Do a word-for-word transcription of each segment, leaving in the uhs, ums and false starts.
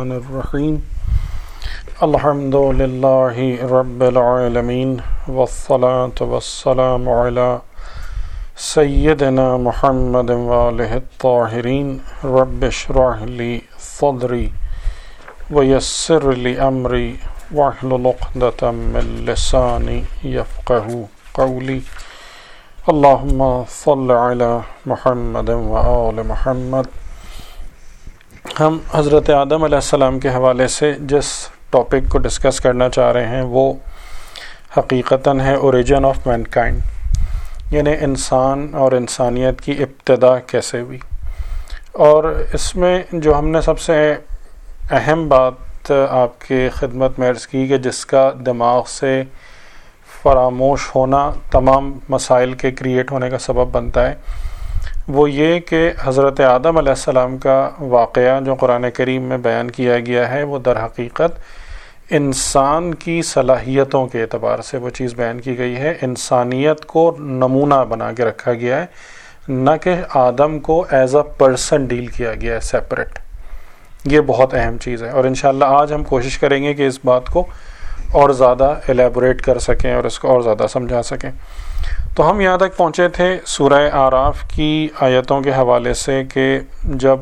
الرحمن الرحیم الحمد للہ رب العالمین والصلاة والسلام علی سیدنا محمد وآلہ الطاہرین رب اشرح لی صدری ویسر لی امری واحلل عقدۃ من لسانی یفقہوا قولی اللہم صل علی محمد وآل محمد۔ ہم حضرت آدم علیہ السلام کے حوالے سے جس ٹاپک کو ڈسکس کرنا چاہ رہے ہیں وہ حقیقتاً ہے اوریجن آف مینکائنڈ، یعنی انسان اور انسانیت کی ابتدا کیسے ہوئی۔ اور اس میں جو ہم نے سب سے اہم بات آپ کی خدمت میں عرض کی کہ جس کا دماغ سے فراموش ہونا تمام مسائل کے کریٹ ہونے کا سبب بنتا ہے، وہ یہ کہ حضرت آدم علیہ السلام کا واقعہ جو قرآن کریم میں بیان کیا گیا ہے وہ در حقیقت انسان کی صلاحیتوں کے اعتبار سے وہ چیز بیان کی گئی ہے۔ انسانیت کو نمونہ بنا کے رکھا گیا ہے، نہ کہ آدم کو ایز اے پرسن ڈیل کیا گیا ہے سیپریٹ۔ یہ بہت اہم چیز ہے، اور انشاءاللہ آج ہم کوشش کریں گے کہ اس بات کو اور زیادہ ایلیبوریٹ کر سکیں اور اس کو اور زیادہ سمجھا سکیں۔ تو ہم یہاں تک پہنچے تھے سورہ اعراف کی آیتوں کے حوالے سے کہ جب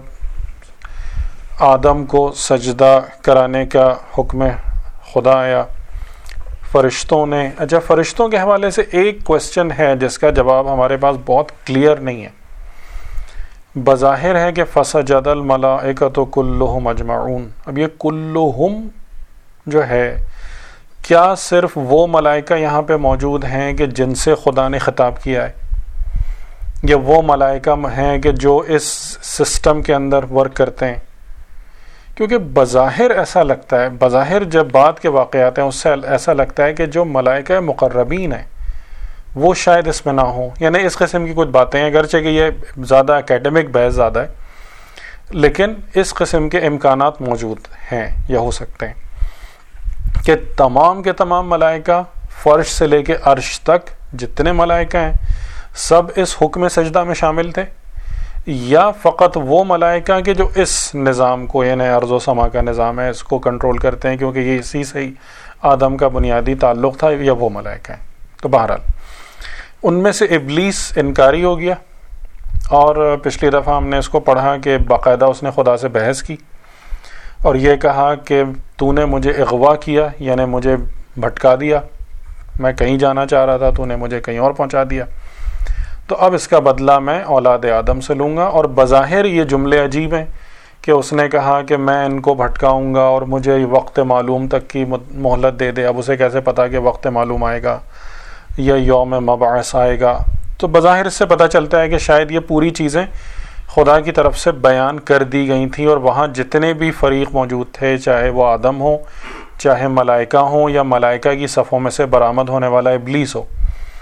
آدم کو سجدہ کرانے کا حکم خدا آیا فرشتوں نے، اچھا فرشتوں کے حوالے سے ایک کوسچن ہے جس کا جواب ہمارے پاس بہت کلیئر نہیں ہے۔ بظاہر ہے کہ فسجد الملائکۃ کلہم اجمعون، اب یہ کلہم جو ہے کیا صرف وہ ملائکہ یہاں پہ موجود ہیں کہ جن سے خدا نے خطاب کیا ہے، یا وہ ملائکہ ہیں کہ جو اس سسٹم کے اندر ورک کرتے ہیں؟ کیونکہ بظاہر ایسا لگتا ہے، بظاہر جب بات کے واقعات ہیں اس سے ایسا لگتا ہے کہ جو ملائکہ مقربین ہیں وہ شاید اس میں نہ ہوں، یعنی اس قسم کی کچھ باتیں ہیں، اگرچہ کہ یہ زیادہ اکیڈمک بحث زیادہ ہے، لیکن اس قسم کے امکانات موجود ہیں یا ہو سکتے ہیں کہ تمام کے تمام ملائکہ فرش سے لے کے عرش تک جتنے ملائکہ ہیں سب اس حکم سجدہ میں شامل تھے، یا فقط وہ ملائکہ کہ جو اس نظام کو، یعنی ارض و سما کا نظام ہے، اس کو کنٹرول کرتے ہیں، کیونکہ یہ اسی سے ہی آدم کا بنیادی تعلق تھا، یا وہ ملائکہ ہیں؟ تو بہرحال ان میں سے ابلیس انکاری ہو گیا، اور پچھلی دفعہ ہم نے اس کو پڑھا کہ باقاعدہ اس نے خدا سے بحث کی اور یہ کہا کہ تو نے مجھے اغوا کیا، یعنی مجھے بھٹکا دیا، میں کہیں جانا چاہ رہا تھا تو نے مجھے کہیں اور پہنچا دیا، تو اب اس کا بدلہ میں اولاد آدم سے لوں گا۔ اور بظاہر یہ جملے عجیب ہیں کہ اس نے کہا کہ میں ان کو بھٹکاؤں گا اور مجھے وقت معلوم تک کی مہلت دے دے۔ اب اسے کیسے پتا کہ وقت معلوم آئے گا یا یوم مبعث آئے گا؟ تو بظاہر اس سے پتہ چلتا ہے کہ شاید یہ پوری چیزیں خدا کی طرف سے بیان کر دی گئی تھیں، اور وہاں جتنے بھی فریق موجود تھے، چاہے وہ آدم ہوں، چاہے ملائکہ ہوں، یا ملائکہ کی صفوں میں سے برآمد ہونے والا ابلیس ہو،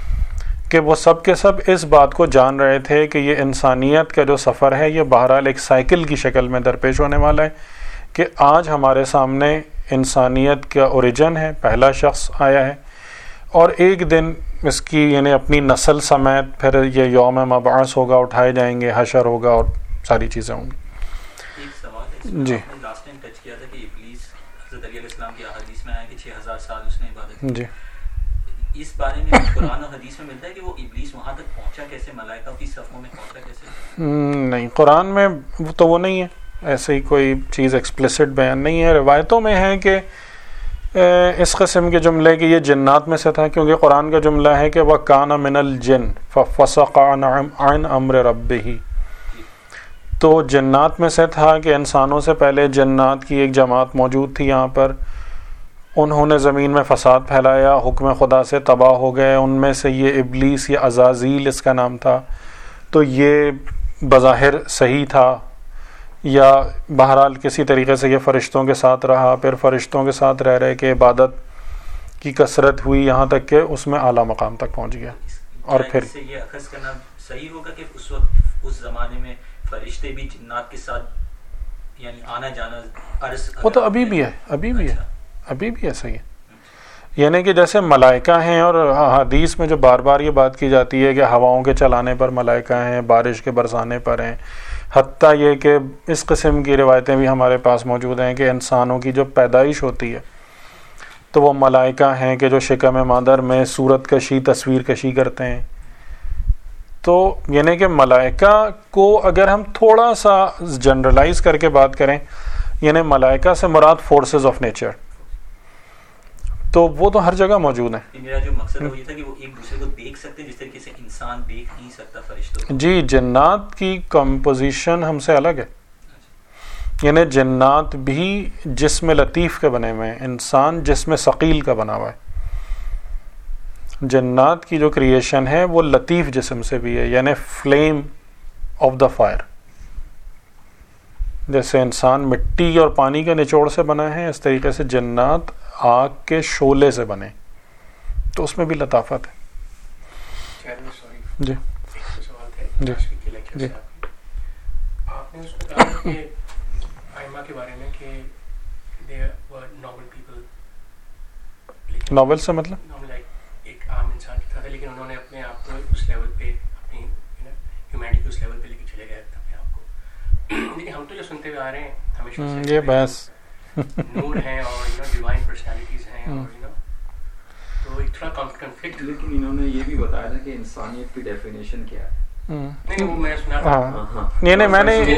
کہ وہ سب کے سب اس بات کو جان رہے تھے کہ یہ انسانیت کا جو سفر ہے یہ بہرحال ایک سائیکل کی شکل میں درپیش ہونے والا ہے، کہ آج ہمارے سامنے انسانیت کا اوریجن ہے، پہلا شخص آیا ہے، اور ایک دن اس کی یعنی اپنی نسل سمیت پھر یہ یوم مبعث ہوگا، اٹھائے جائیں گے، حشر ہوگا اور ساری چیزیں ہوں گی۔ ایک سوال ہے جی، لاسٹ ٹائم ٹچ کیا تھا کہ ابلیس حضرت علی علیہ السلام کی احادیث میں آیا کہ چھ ہزار سال اس نے عبادت کی۔ جی، اس بارے میں قرآن اور حدیث میں ملتا ہے کہ وہ ابلیس وہاں تک پہنچا کیسے، ملائکہ کی صفوں میں پہنچا کیسے؟ نہیں، قرآن میں تو وہ نہیں ہے، ایسے ہی کوئی چیز ایکسپلیسٹ بیان نہیں ہے۔ روایتوں میں ہے کہ اس قسم کے جملے کہ یہ جنات میں سے تھا، کیونکہ قرآن کا جملہ ہے کہ وَكَانَ مِنَ الْجِنِّ فَفَسَقَ عَنْ أَمْرِ رَبِّهِ، تو جنات میں سے تھا کہ انسانوں سے پہلے جنات کی ایک جماعت موجود تھی یہاں پر، انہوں نے زمین میں فساد پھیلایا، حکم خدا سے تباہ ہو گئے۔ ان میں سے یہ ابلیس یا عزازیل اس کا نام تھا، تو یہ بظاہر صحیح تھا، یا بہرحال کسی طریقے سے یہ فرشتوں کے ساتھ رہا، پھر فرشتوں کے ساتھ رہ رہے کہ عبادت کی کثرت ہوئی، یہاں تک کہ اس میں اعلیٰ مقام تک پہنچ گیا۔ اور پھر اس سے یہ اخذ کرنا صحیح ہوگا کہ اس وقت اس زمانے میں فرشتے بھی جنات کے ساتھ یعنی آنا جانا عرض، وہ تو ابھی بھی ہے، ابھی بھی ہے، ابھی بھی ایسا ہی ہے، یعنی کہ جیسے ملائکہ ہیں، اور حدیث میں جو بار بار یہ بات کی جاتی ہے کہ ہواؤں کے چلانے پر ملائکہ ہیں، بارش کے برسانے پر ہیں، حتیٰ یہ کہ اس قسم کی روایتیں بھی ہمارے پاس موجود ہیں کہ انسانوں کی جو پیدائش ہوتی ہے تو وہ ملائکہ ہیں کہ جو شکم مادر میں صورت کشی تصویر کشی کرتے ہیں. تو یعنی کہ ملائکہ کو اگر ہم تھوڑا سا جنرلائز کر کے بات کریں، یعنی ملائکہ سے مراد فورسز آف نیچر، تو وہ تو ہر جگہ موجود ہیں. میرا جو مقصد وہ یہ تھا کہ وہ ایک دوسرے کو دیکھ سکتے ہیں جس طریقے سے انسان دیکھ نہیں سکتا فرشتوں کو. جی، جنات کی کمپوزیشن ہم سے الگ ہے. یعنی جنات بھی جسم لطیف کے بنے ہوئے ہیں، انسان جسم ثقیل کا بنا ہوا ہے. جنات کی جو کریشن ہے وہ لطیف جسم سے بھی ہے، یعنی فلیم آف دا فائر. جیسے انسان مٹی اور پانی کے نچوڑ سے بنا ہے، اس طریقے سے جنات آگ کے شعلے سے بنے، تو اس میں بھی لطافت ہے. جی جی جی آپ نے اس میں کہا کہ آئمہ کے بارے میں کہ they were novel people. Novel سے مطلب ایک عام انسان کی طرح تھا، لیکن انہوں نے اپنے آپ کو اس لیول پہ اپنی ہیومینٹی کے اس لیول پہ لے کے چلے گئے اپنے آپ کو. لیکن ہم تو جو سنتے ہوئے آ رہے ہیں ہمیشہ سے یہ بحث نور ہیں اور یو نو ڈیوائن پرسنالٹیز ہیں اور یو نو تو ایک تھوڑا کنفلکٹ. لیکن انہوں نے یہ بھی بتایا تھا کہ انسانیت کی ڈیفینیشن کیا ہے. نہیں وہ میں نے سنا تھا. نہیں نہیں میں نے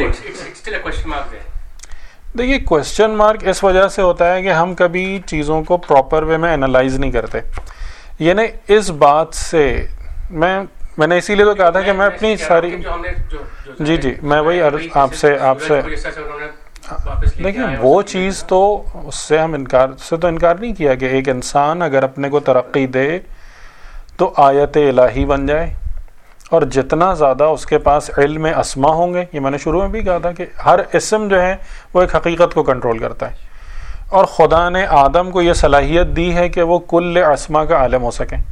دیکھیے کوشچن مارک اس وجہ سے ہوتا ہے کہ ہم کبھی چیزوں کو پراپر وے میں انالائز نہیں کرتے. یعنی اس بات سے میں میں نے اسی لیے تو کہا تھا کہ میں اپنی ساری جی جی میں وہی آپ سے آپ سے دیکھیں وہ چیز تو اس سے ہم انکار سے تو انکار نہیں کیا کہ ایک انسان اگر اپنے کو ترقی دے تو آیت الہی بن جائے، اور جتنا زیادہ اس کے پاس علم اسما ہوں گے، یہ میں نے شروع میں بھی کہا تھا کہ ہر اسم جو ہے وہ ایک حقیقت کو کنٹرول کرتا ہے، اور خدا نے آدم کو یہ صلاحیت دی ہے کہ وہ کل اسما کا عالم ہو سکیں.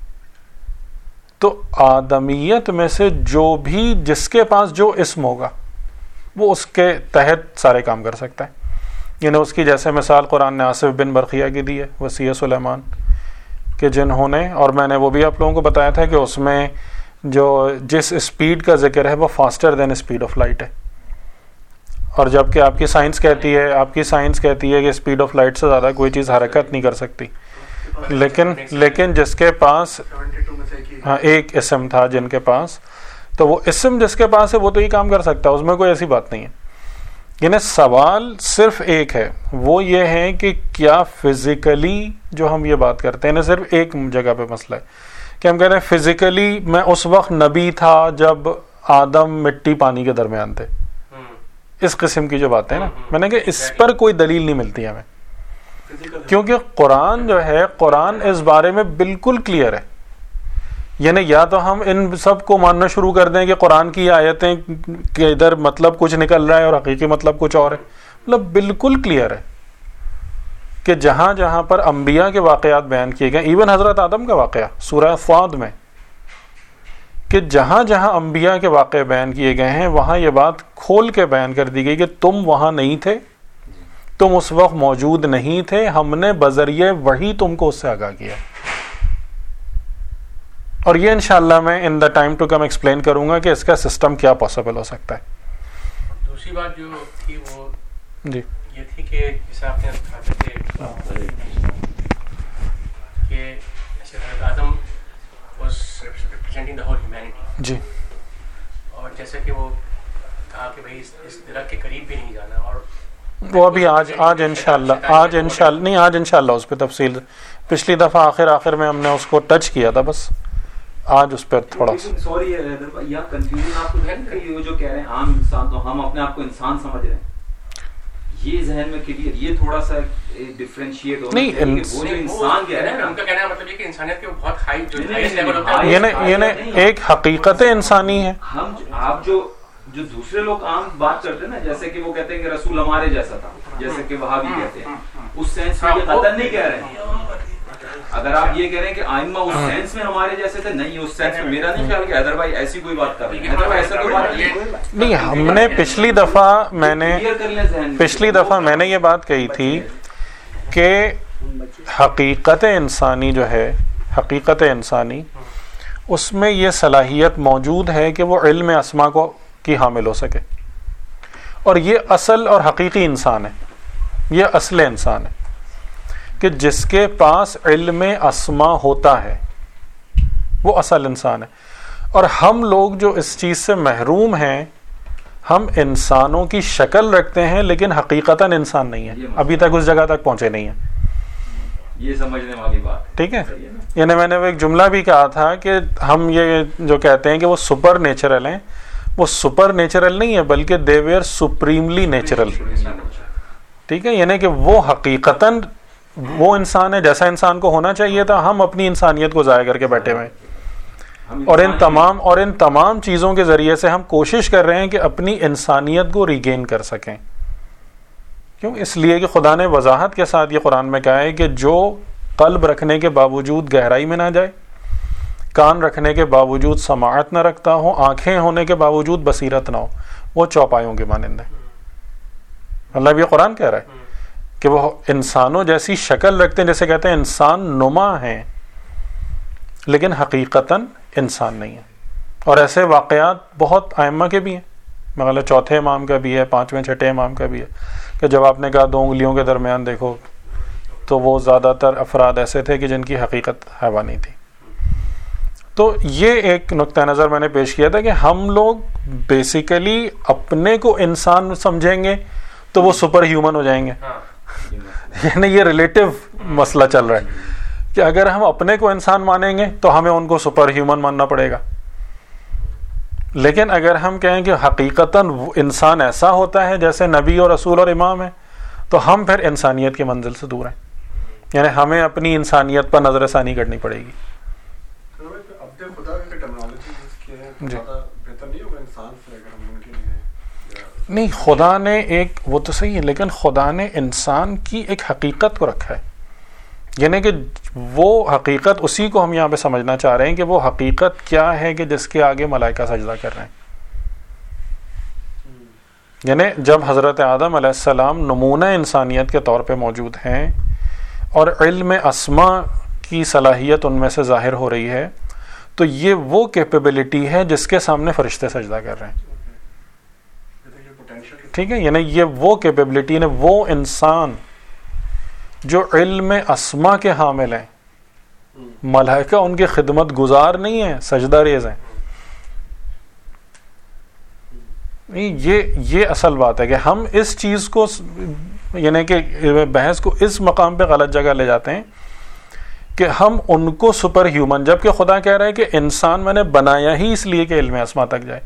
تو آدمیت میں سے جو بھی جس کے پاس جو اسم ہوگا وہ اس کے تحت سارے کام کر سکتا ہے. یعنی اس کی جیسے مثال قرآن نے آصف بن برقیہ کی دی ہے، وسیع سلیمان، کہ جنہوں نے، اور میں نے وہ بھی آپ لوگوں کو بتایا تھا کہ اس میں جو جس اسپیڈ کا ذکر ہے وہ faster than speed of light ہے، اور جب کہ آپ کی سائنس کہتی ہے آپ کی سائنس کہتی ہے کہ اسپیڈ آف لائٹ سے زیادہ کوئی چیز حرکت نہیں کر سکتی، لیکن لیکن جس کے پاس ہاں ایک اسم تھا جن کے پاس، تو وہ اسم جس کے پاس ہے وہ تو یہ کام کر سکتا ہے، اس میں کوئی ایسی بات نہیں ہے. یعنی سوال صرف ایک ہے، وہ یہ ہے کہ کیا فزیکلی جو ہم یہ بات کرتے ہیں، صرف ایک جگہ پہ مسئلہ ہے کہ ہم کہتے ہیں فزیکلی میں اس وقت نبی تھا جب آدم مٹی پانی کے درمیان تھے. اس قسم کی جو باتیں نا، میں نے کہ اس پر کوئی دلیل نہیں ملتی ہمیں، کیونکہ قرآن جو ہے قرآن اس بارے میں بالکل کلیئر ہے. یعنی یا تو ہم ان سب کو ماننا شروع کر دیں کہ قرآن کی آیتیں کہ ادھر مطلب کچھ نکل رہا ہے اور حقیقی مطلب کچھ اور ہے. مطلب بالکل کلیئر ہے کہ جہاں جہاں پر انبیاء کے واقعات بیان کیے گئے، ایون حضرت آدم کا واقعہ سورہ فاض میں، کہ جہاں جہاں انبیاء کے واقعے بیان کیے گئے ہیں وہاں یہ بات کھول کے بیان کر دی گئی کہ تم وہاں نہیں تھے، تم اس وقت موجود نہیں تھے، ہم نے بذریعہ وحی تم کو اس سے آگاہ کیا. اور یہ انشاءاللہ میں in the time to come explain کروں گا کہ اس کا سسٹم کیا پاسبل ہو سکتا ہے. دوسری بات جو تھی وہ جی یہ تھی کہ جیسے آپ نے کہا تھا کہ کہ حضرت آدم was representing the whole humanity, جی، اور جیسے کہ وہ کہا کہ بھائی اس درخت کے قریب بھی نہیں جانا، اور وہ ابھی آج آج انشاءاللہ آج انشاءاللہ نہیں آج انشاءاللہ اس پہ تفصیل، پچھلی دفعہ آخر آخر میں ہم نے اس کو ٹچ کیا تھا، بس آج اس پر تھوڑا سوری یا کنفیوژن آپ کو ہے کہ یہ جو کہہ رہے ہیں عام انسان تو ہم اپنے آپ کو انسان سمجھ رہے ہیں، یہ ذہن میں کلیئر، یہ تھوڑا سا ڈیفرینشیٹ ہونا چاہیے کہ وہ جو انسان کہہ رہے ہیں ان کا کہنا ہے مطلب یہ کہ انسانیت کے بہت ہائی جو ہائیسٹ لیول ہوتا ہے، یہ یہ ایک حقیقت انسانی ہے. ہم آپ جو جو دوسرے لوگ عام بات کرتے ہیں نا، جیسے کہ وہ کہتے ہیں کہ رسول ہمارے جیسا تھا، جیسے کہ وہابی کہتے ہیں، اس سینس میں یہ قطعاً نہیں کہہ رہے ہیں. اگر آپ یہ کہہ رہے ہیں کہ آئمہ اس سینس میں ہمارے جیسے تھے، نہیں اس سینس میں میرا نہیں خیال کہ حیدر بھائی ایسی کوئی بات کر رہے ہیں، ایسا کوئی بات نہیں. ہم نے پچھلی دفعہ میں نے پچھلی دفعہ میں نے یہ بات کہی تھی کہ حقیقت انسانی جو ہے، حقیقت انسانی اس میں یہ صلاحیت موجود ہے کہ وہ علم اسما کو کی حامل ہو سکے. اور یہ اصل اور حقیقی انسان ہے, یہ اصل انسان ہے کہ جس کے پاس علم اسما ہوتا ہے, وہ اصل انسان ہے. اور ہم لوگ جو اس چیز سے محروم ہیں, ہم انسانوں کی شکل رکھتے ہیں لیکن حقیقتاً انسان نہیں ہیں, ابھی تک اس جگہ تک پہنچے نہیں ہیں. یہ سمجھنے والی بات ٹھیک ہے. یعنی میں نے وہ ایک جملہ بھی کہا تھا کہ ہم یہ جو کہتے ہیں کہ وہ سپر نیچرل ہیں, وہ سپر نیچرل نہیں ہے بلکہ دے ویئر سپریملی نیچرل. ٹھیک ہے, یعنی کہ وہ حقیقتاً وہ انسان ہے جیسا انسان کو ہونا چاہیے تھا. ہم اپنی انسانیت کو ضائع کر کے بیٹھے ہوئے ہیں, اور ان تمام اور ان تمام چیزوں کے ذریعے سے ہم کوشش کر رہے ہیں کہ اپنی انسانیت کو ریگین کر سکیں. کیوں؟ اس لیے کہ خدا نے وضاحت کے ساتھ یہ قرآن میں کہا ہے کہ جو قلب رکھنے کے باوجود گہرائی میں نہ جائے, کان رکھنے کے باوجود سماعت نہ رکھتا ہو, آنکھیں ہونے کے باوجود بصیرت نہ ہو, وہ چوپایوں کے مانند ہے. اللہ بھی یہ قرآن کہہ رہا ہے کہ وہ انسانوں جیسی شکل رکھتے ہیں, جیسے کہتے ہیں انسان نما ہیں لیکن حقیقتاً انسان نہیں ہے. اور ایسے واقعات بہت ائمہ کے بھی ہیں, مگر چوتھے امام کا بھی ہے, پانچویں چھٹے امام کا بھی ہے, کہ جب آپ نے کہا دو انگلیوں کے درمیان دیکھو, تو وہ زیادہ تر افراد ایسے تھے کہ جن کی حقیقت حیوانی تھی. تو یہ ایک نقطہ نظر میں نے پیش کیا تھا کہ ہم لوگ بیسیکلی اپنے کو انسان سمجھیں گے تو وہ سپر ہیومن ہو جائیں گے. یعنی یہ ریلیٹیو مسئلہ چل رہا ہے کہ اگر ہم اپنے کو انسان مانیں گے تو ہمیں ان کو سپر ہیومن ماننا پڑے گا, لیکن اگر ہم کہیں کہ حقیقتاً انسان ایسا ہوتا ہے جیسے نبی اور رسول اور امام ہے, تو ہم پھر انسانیت کی منزل سے دور ہیں. یعنی ہمیں اپنی انسانیت پر نظر ثانی کرنی پڑے گی. جی نہیں, خدا نے ایک, وہ تو صحیح ہے, لیکن خدا نے انسان کی ایک حقیقت کو رکھا ہے. یعنی کہ وہ حقیقت, اسی کو ہم یہاں پہ سمجھنا چاہ رہے ہیں کہ وہ حقیقت کیا ہے کہ جس کے آگے ملائکہ سجدہ کر رہے ہیں. یعنی جب حضرت آدم علیہ السلام نمونہ انسانیت کے طور پہ موجود ہیں اور علم اسما کی صلاحیت ان میں سے ظاہر ہو رہی ہے, تو یہ وہ کیپیبلٹی ہے جس کے سامنے فرشتے سجدہ کر رہے ہیں. ٹھیک ہے, یعنی یہ وہ کیپیبلٹی ہے, وہ انسان جو علم اسما کے حامل ہیں, ملائکہ ان کی خدمت گزار نہیں ہیں, سجدہ ریز ہیں. یہ یہ اصل بات ہے کہ ہم اس چیز کو, یعنی کہ بحث کو اس مقام پہ غلط جگہ لے جاتے ہیں کہ ہم ان کو سپر ہیومن, جبکہ خدا کہہ رہا ہے کہ انسان میں نے بنایا ہی اس لیے کہ علم اسما تک جائے.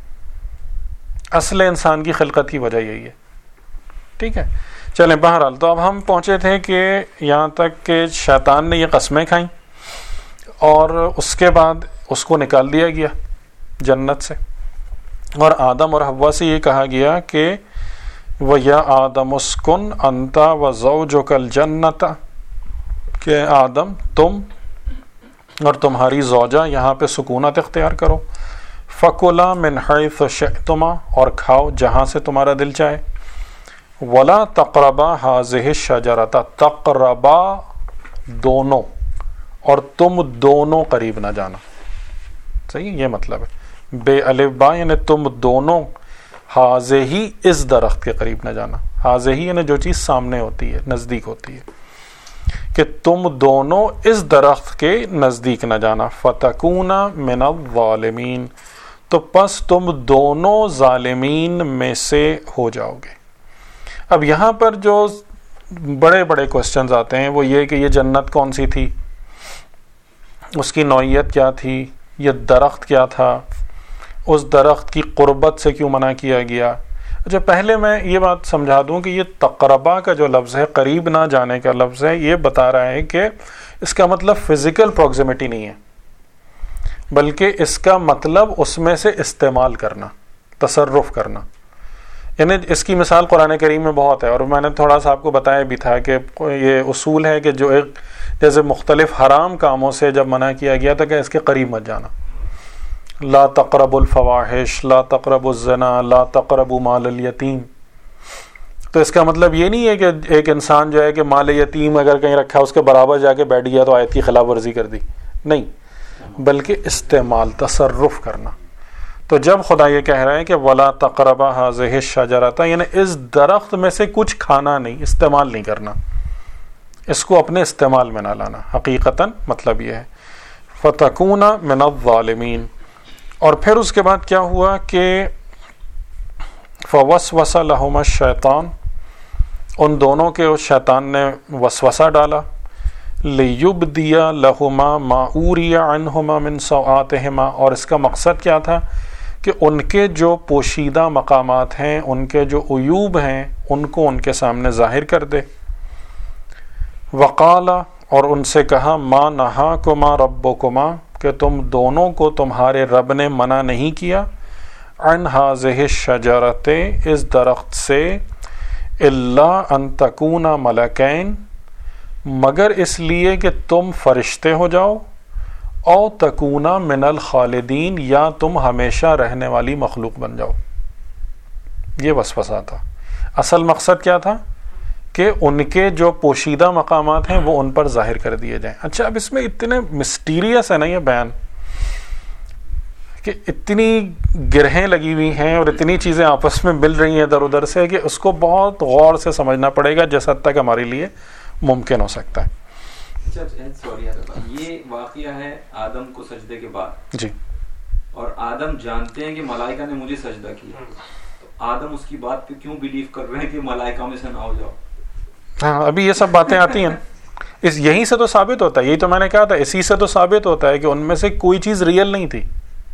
اصل انسان کی خلقت کی وجہ یہی ہے. ٹھیک ہے, چلیں بہرحال تو اب ہم پہنچے تھے کہ یہاں تک کہ شیطان نے یہ قسمیں کھائیں اور اس کے بعد اس کو نکال دیا گیا جنت سے, اور آدم اور حوا سے یہ کہا گیا کہ وَيَا آدَمُ اسْكُنْ أَنْتَ وَزَوْجُكَ الْجَنَّةَ, کہ آدم تم اور تمہاری زوجہ یہاں پہ سکونت اختیار کرو. فَكُلَا مِنْ حَيْثُ شِئْتُمَا, اور کھاؤ جہاں سے تمہارا دل چاہے. وَلَا تَقْرَبَا هَذِهِ الشَّجَرَةَ, تقربا دونوں, اور تم دونوں قریب نہ جانا. صحیح, یہ مطلب ہے بے الف با, یعنی تم دونوں ہاذہی, اس درخت کے قریب نہ جانا. ہاذہی یعنی جو چیز سامنے ہوتی ہے, نزدیک ہوتی ہے, کہ تم دونوں اس درخت کے نزدیک نہ جانا. فَتَكُونَ مِنَ الظَّالِمِينَ, تو پس تم دونوں ظالمین میں سے ہو جاؤ گے. اب یہاں پر جو بڑے بڑے کوسچنز آتے ہیں وہ یہ کہ یہ جنت کون سی تھی, اس کی نوعیت کیا تھی, یہ درخت کیا تھا, اس درخت کی قربت سے کیوں منع کیا گیا. اچھا, پہلے میں یہ بات سمجھا دوں کہ یہ تقربہ کا جو لفظ ہے, قریب نہ جانے کا لفظ ہے, یہ بتا رہا ہے کہ اس کا مطلب فزیکل پروکسیمیٹی نہیں ہے, بلکہ اس کا مطلب اس میں سے استعمال کرنا, تصرف کرنا. یعنی اس کی مثال قرآن کریم میں بہت ہے, اور میں نے تھوڑا سا آپ کو بتایا بھی تھا کہ یہ اصول ہے کہ جو ایک جیسے مختلف حرام کاموں سے جب منع کیا گیا تھا کہ اس کے قریب مت جانا. لا تقربوا الفواحش, لا تقربوا الزنا, لا تقربوا مال الیتیم. تو اس کا مطلب یہ نہیں ہے کہ ایک انسان جو ہے کہ مال یتیم اگر کہیں رکھا اس کے برابر جا کے بیٹھ گیا تو آیت کی خلاف ورزی کر دی, نہیں, بلکہ استعمال, تصرف کرنا. تو جب خدا یہ کہہ رہا ہے کہ ولا تقربا هذه الشجرۃ، یعنی اس درخت میں سے کچھ کھانا نہیں، استعمال نہیں کرنا، اس کو اپنے استعمال میں نہ لانا، حقیقتاً مطلب یہ ہے فتکون من الظالمین. اور پھر اس کے بعد کیا ہوا کہ فوسوس لہما الشیطان، ان دونوں کے اس شیطان نے وسوسہ ڈالا، لیبدی لہما ما اوری عنہما من سوآتہما، اور اس کا مقصد کیا تھا کہ ان کے جو پوشیدہ مقامات ہیں، ان کے جو عیوب ہیں، ان کو ان کے سامنے ظاہر کر دے. وقال، اور ان سے کہا ما نہاکما ربکما، کہ تم دونوں کو تمہارے رب نے منع نہیں کیا، عن ہذہ الشجرۃ، اس درخت سے، الا ان تکونا ملکین، مگر اس لیے کہ تم فرشتے ہو جاؤ، او تکونا من الخالدین، یا تم ہمیشہ رہنے والی مخلوق بن جاؤ. یہ وسوسہ تھا. اصل مقصد کیا تھا کہ ان کے جو پوشیدہ مقامات ہیں وہ ان پر ظاہر کر دیے جائیں. اچھا، اب اس میں اتنے مسٹیریس ہے نا یہ بیان، کہ اتنی گرہیں لگی ہوئی ہیں اور اتنی چیزیں آپس میں مل رہی ہیں ادھر ادھر سے، کہ اس کو بہت غور سے سمجھنا پڑے گا جس حد تک ہمارے لیے ممکن ہو سکتا ہے. یہ واقعہ ہے آدم کو سجدے کے بعد، جی، اور آدم جانتے ہیں کہ ملائکہ نے مجھے سجدہ کیا، تو آدم اس کی بات پہ کیوں بلیو کر رہے ہیں کہ ملائکہ میں سے نہ ہو جاؤ؟ ہاں، ابھی یہ سب باتیں آتی ہیں، اس یہیں سے تو ثابت ہوتا ہے، یہی تو میں نے کہا تھا، اسی سے تو ثابت ہوتا ہے کہ ان میں سے کوئی چیز ریئل نہیں تھی.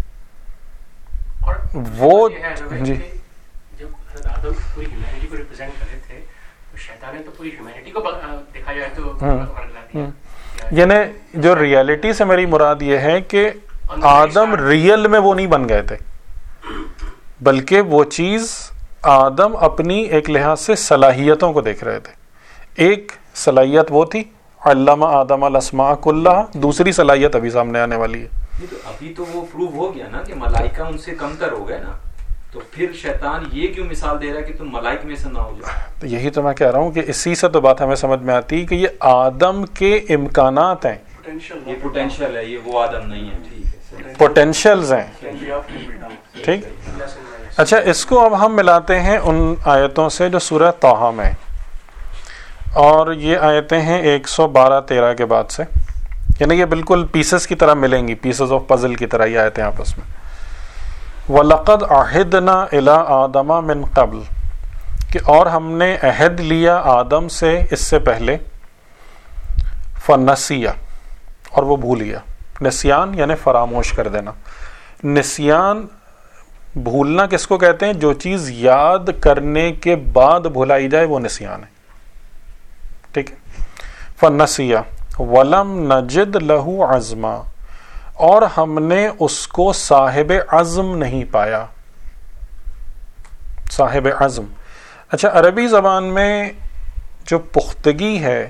وہ جی جب حضرت آدم پوری ہیومینٹی کو ریپرزینٹ کر رہے تھے، تو شیطان نے تو پوری ہیومینٹی کو دیکھا جائے تو، یعنی جو ریئلٹی سے میری مراد یہ ہے کہ آدم ریئل میں وہ نہیں بن گئے تھے، بلکہ وہ چیز آدم اپنی ایک لحاظ سے صلاحیتوں کو دیکھ رہے تھے. ایک صلاحیت وہ تھی علم آدم الاسماء کلھا، دوسری صلاحیت ابھی سامنے آنے والی ہے. تو ابھی تو وہ پروو ہو گیا نا کہ ملائکہ ان سے کمتر ہو گئے نا، تو پھر شیطان یہ کیوں مثال دے رہا ہے کہ تم ملائک میں سے نہ ہو جاؤ؟ تو یہی تو میں کہہ رہا ہوں کہ اسی سے تو بات ہمیں سمجھ میں آتی کہ یہ آدم کے امکانات ہیں، یہ پوٹینشیل ہے، یہ وہ آدم نہیں ہے. ٹھیک ہے، پوٹینشیلز ہیں. ٹھیک. اچھا، اس کو اب ہم ملاتے ہیں ان آیتوں سے جو سورہ طٰہٰ میں، اور یہ آیتیں ہیں ایک سو بارہ تیرہ کے بعد سے، یعنی یہ بالکل پیسز کی طرح ملیں گی، پیسز آف پزل کی طرح یہ آیتیں آپس میں. وَلَقَدْ عَهِدْنَا إِلَىٰ آدَمَ مِن قَبْلِ، کہ اور ہم نے عہد لیا آدم سے اس سے پہلے، فَنَسِيَ، اور وہ بھول گیا. نسیان یعنی فراموش کر دینا. نسیان، بھولنا کس کو کہتے ہیں؟ جو چیز یاد کرنے کے بعد بھلائی جائے وہ نسیان ہے. ٹھیک ہے. فَنَسِيَ وَلَمْ نَجِدْ لَهُ عَزْمًا، اور ہم نے اس کو صاحب عزم نہیں پایا. صاحب عزم. اچھا، عربی زبان میں جو پختگی ہے،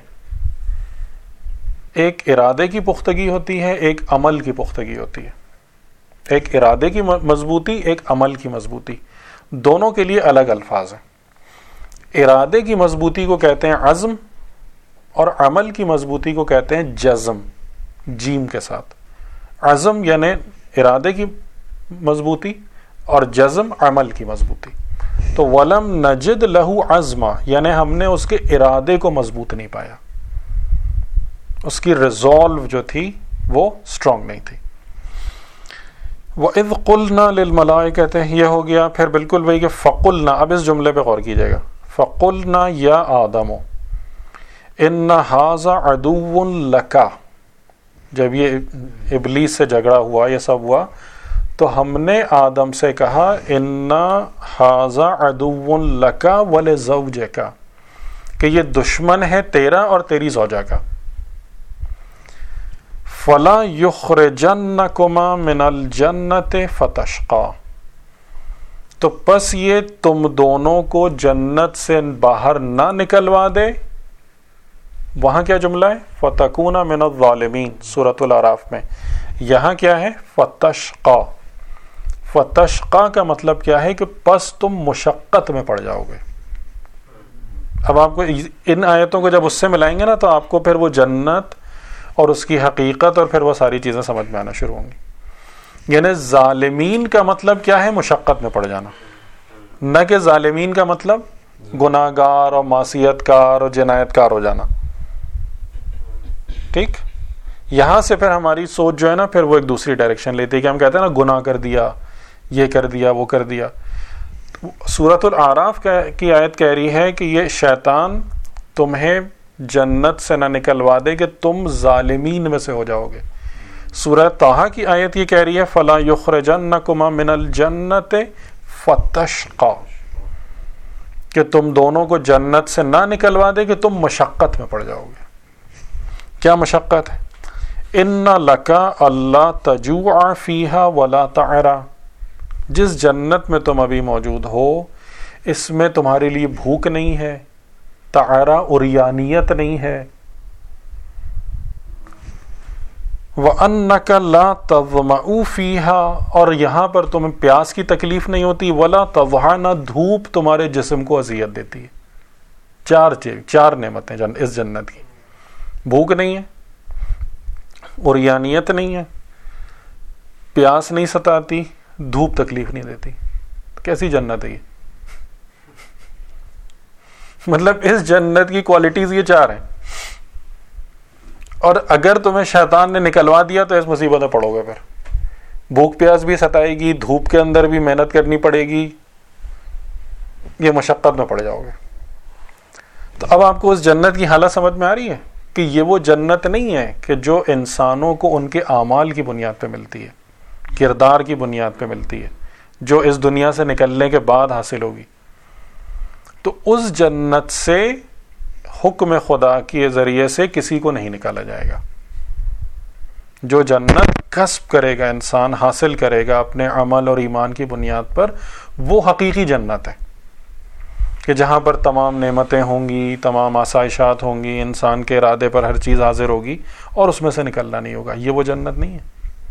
ایک ارادے کی پختگی ہوتی ہے، ایک عمل کی پختگی ہوتی ہے. ایک ارادے کی مضبوطی، ایک عمل کی مضبوطی، دونوں کے لیے الگ الفاظ ہیں. ارادے کی مضبوطی کو کہتے ہیں عزم، اور عمل کی مضبوطی کو کہتے ہیں جزم، جیم کے ساتھ. عزم یعنی ارادے کی مضبوطی، اور جزم عمل کی مضبوطی. تو وَلَمْ نَجِدْ لَهُ عَزْمًا، یعنی ہم نے اس کے ارادے کو مضبوط نہیں پایا، اس کی ریزولو جو تھی وہ اسٹرانگ نہیں تھی. وَإِذْ قُلْنَا لِلْمَلَائِكَةِ، یہ ہو گیا پھر بالکل وہی کہ فَقُلْنَا. اب اس جملے پہ غور کیجیے گا. فَقُلْنَا يَا آدَمُ إِنَّ هَذَا عَدُوٌّ لَكَ، جب یہ ابلیس سے جھگڑا ہوا، یہ سب ہوا، تو ہم نے آدم سے کہا إِنَّ هَذَا عَدُوٌّ لَكَ وَلِزَوْجِكَ، کہ یہ دشمن ہے تیرا اور تیری زوجہ کا. فَلَا يُخْرِجَنَّكُمَا مِنَ الْجَنَّةِ فَتَشْقَىٰ، تو پس یہ تم دونوں کو جنت سے باہر نہ نکلوا دے. وہاں کیا جملہ ہے؟ فَتَكُونَ مِنَ الظَّالِمِينَ سورۃ الاعراف میں. یہاں کیا ہے؟ فَتَشْقَىٰ. فَتَشْقَىٰ کا مطلب کیا ہے کہ پس تم مشقت میں پڑ جاؤ گے. اب آپ کو ان آیتوں کو جب اس سے ملائیں گے نا، تو آپ کو پھر وہ جنت اور اس کی حقیقت اور پھر وہ ساری چیزیں سمجھ میں آنا شروع ہوں گی. یعنی ظالمین کا مطلب کیا ہے؟ مشقت میں پڑ جانا، نہ کہ ظالمین کا مطلب گناہ گار اور معصیت کار اور جنایت کار ہو جانا. ٹھیک، یہاں سے پھر ہماری سوچ جو ہے نا پھر وہ ایک دوسری ڈائریکشن لیتی ہے کہ ہم کہتے ہیں نا گناہ کر دیا، یہ کر دیا، وہ کر دیا. سورۃ الاعراف کی آیت کہہ رہی ہے کہ یہ شیطان تمہیں جنت سے نہ نکلوا دے کہ تم ظالمین میں سے ہو جاؤ گے. سورہ طٰہٰ کی آیت یہ کہہ رہی ہے فَلَا يُخْرِجَنَّكُمَا مِنَ الْجَنَّةِ فَتَشْقَىٰ، کہ تم دونوں کو جنت سے نہ نکلوا دے کہ تم مشقت میں پڑ جاؤ گے. کیا مشقت ہے؟ اِنَّ لَكَ أَلَّا تَجُوعَ فِيهَا وَلَا تَعْرَىٰ، جس جنت میں تم ابھی موجود ہو اس میں تمہارے لیے بھوک نہیں ہے، تعرا عریانیت نہیں ہے. وَأَنَّكَ لَا تَظْمَأُ فِيهَا، اور یہاں پر تمہیں پیاس کی تکلیف نہیں ہوتی. وَلَا تَضْحَىٰ، نہ دھوپ تمہارے جسم کو اذیت دیتی ہے. چار چیز، چار نعمتیں اس جنت کی. بھوک نہیں ہے، عریانیت نہیں ہے، پیاس نہیں ستاتی، دھوپ تکلیف نہیں دیتی. کیسی جنت ہے یہ؟ مطلب اس جنت کی کوالٹیز یہ چار ہیں، اور اگر تمہیں شیطان نے نکلوا دیا تو اس مصیبت میں پڑو گے. پھر بھوک پیاس بھی ستائے گی، دھوپ کے اندر بھی محنت کرنی پڑے گی، یہ مشقت میں پڑ جاؤ گے. تو اب آپ کو اس جنت کی حالت سمجھ میں آ رہی ہے کہ یہ وہ جنت نہیں ہے کہ جو انسانوں کو ان کے اعمال کی بنیاد پہ ملتی ہے، کردار کی بنیاد پہ ملتی ہے، جو اس دنیا سے نکلنے کے بعد حاصل ہوگی. تو اس جنت سے حکم خدا کے ذریعے سے کسی کو نہیں نکالا جائے گا. جو جنت کسب کرے گا انسان، حاصل کرے گا اپنے عمل اور ایمان کی بنیاد پر، وہ حقیقی جنت ہے کہ جہاں پر تمام نعمتیں ہوں گی، تمام آسائشات ہوں گی، انسان کے ارادے پر ہر چیز حاضر ہوگی اور اس میں سے نکلنا نہیں ہوگا. یہ وہ جنت نہیں ہے.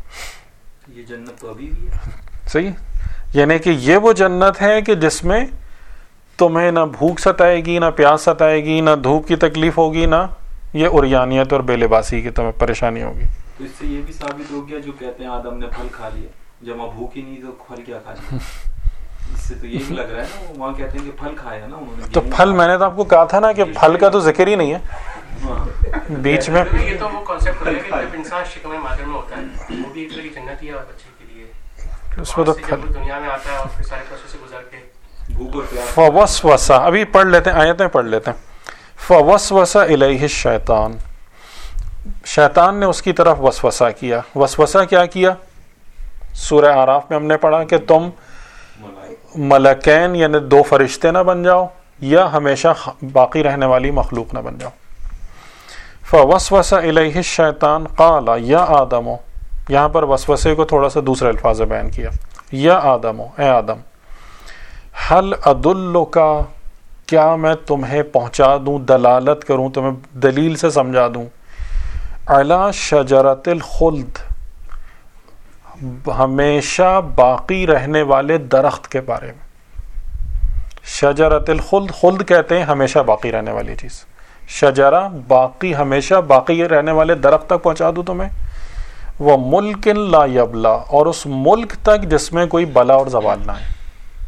یہ جنت تو ابھی بھی ہے. صحیح، یعنی کہ یہ وہ جنت ہے کہ جس میں تمہیں نہ بھوک ستائے گی، نہ پیاس ستائے گی، نہ دھوپ کی تکلیف ہوگی، نہ یہ عریانیت اور بے لباسی کی تمہیں پریشانی ہوگی. تو اس سے یہ بھی ثابت ہو گیا جو کہتے ہیں آدم نے پھل کھا لیا، جب وہاں بھوک ہی نہیں تو پھل کیا کھا لیا. اس سے تو یہ بھی لگ رہا ہے نا، وہاں کہتے ہیں کہ پھل کھایا نا انہوں نے. تو پھل، میں نے تو آپ کو کہا تھا نا کہ پھل کا تو ذکر ہی نہیں ہے بیچ میں. یہ تو وہ کانسیپٹ ہے کہ جب انسان شکم مادر میں ہوتا ہے وہ بھی ایک طرح کی جنت ہی ہے بچے کے لیے. اس میں تو دنیا میں آتا ہے اور پھر سارے پروسیس سے گزر کے فوسوسہ، ابھی پڑھ لیتے ہیں آیتیں پڑھ لیتے ہیں. فوسوسہ الیہ الشیطان، شیطان نے اس کی طرف وسوسہ کیا. وسوسہ کیا کیا؟ سورہ اعراف میں ہم نے پڑھا کہ تم ملکین یعنی دو فرشتے نہ بن جاؤ یا ہمیشہ باقی رہنے والی مخلوق نہ بن جاؤ. فوسوسہ الیہ الشیطان قال یا آدم، یہاں پر وسوسے کو تھوڑا سا دوسرے الفاظ میں بیان کیا. یا آدم، اے آدم، حل ادلک، کیا میں تمہیں پہنچا دوں، دلالت کروں، تمہیں دلیل سے سمجھا دوں، علی شجرۃ الخلد، ہمیشہ باقی رہنے والے درخت کے بارے میں. شجرۃ الخلد، خلد کہتے ہیں ہمیشہ باقی رہنے والی چیز. شجرہ باقی، ہمیشہ باقی رہنے والے درخت تک پہنچا دوں تمہیں. وہ ملک لا یبلا، اور اس ملک تک جس میں کوئی بلا اور زوال نہ ہے.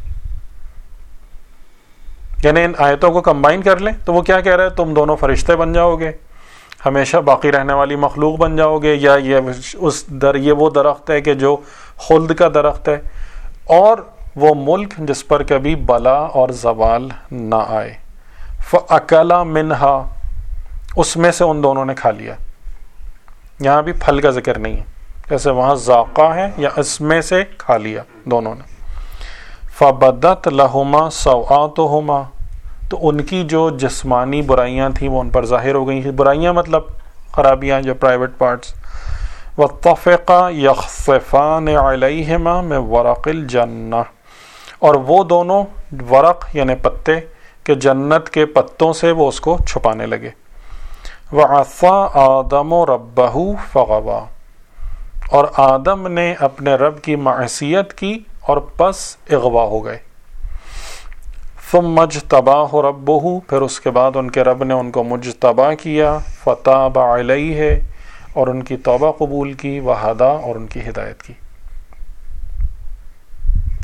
یعنی ان آیتوں کو کمبائن کر لیں تو وہ کیا کہہ رہے ہیں؟ تم دونوں فرشتے بن جاؤ گے، ہمیشہ باقی رہنے والی مخلوق بن جاؤ گے، یا یہ اس در یہ وہ درخت ہے کہ جو خلد کا درخت ہے، اور وہ ملک جس پر کبھی بلا اور زوال نہ آئے. فَأَكَلَ مِنْهَا، اس میں سے ان دونوں نے کھا لیا. یہاں بھی پھل کا ذکر نہیں ہے، جیسے وہاں ذائقہ ہے، یا اس میں سے کھا لیا دونوں نے. فَبَدَتْ لَهُمَا سَوْآتُهُمَا، تو ان کی جو جسمانی برائیاں تھیں وہ ان پر ظاہر ہو گئی. برائیاں مطلب خرابیاں جو پرائیویٹ پارٹس. وَاتَّفِقَا يَخْصِفَانِ عَلَيْهِمَا مِنْ وَرَقِ الْجَنَّةِ، اور وہ دونوں ورق یعنی پتے کہ جنت کے پتوں سے وہ اس کو چھپانے لگے. وَعَصَىٰ آدَمُ رَبَّهُ فَغَوَىٰ، اور آدم نے اپنے رب کی معصیت کی اور پس اغوا ہو گئے. ثُمَّ اجْتَبَاهُ رَبُّهُ، پھر اس کے بعد ان کے رب نے ان کو مجتبا کیا. فَتَابَ عَلَيْهِ، اور ان کی توبہ قبول کی. وَهَدَىٰ، اور ان کی ہدایت کی.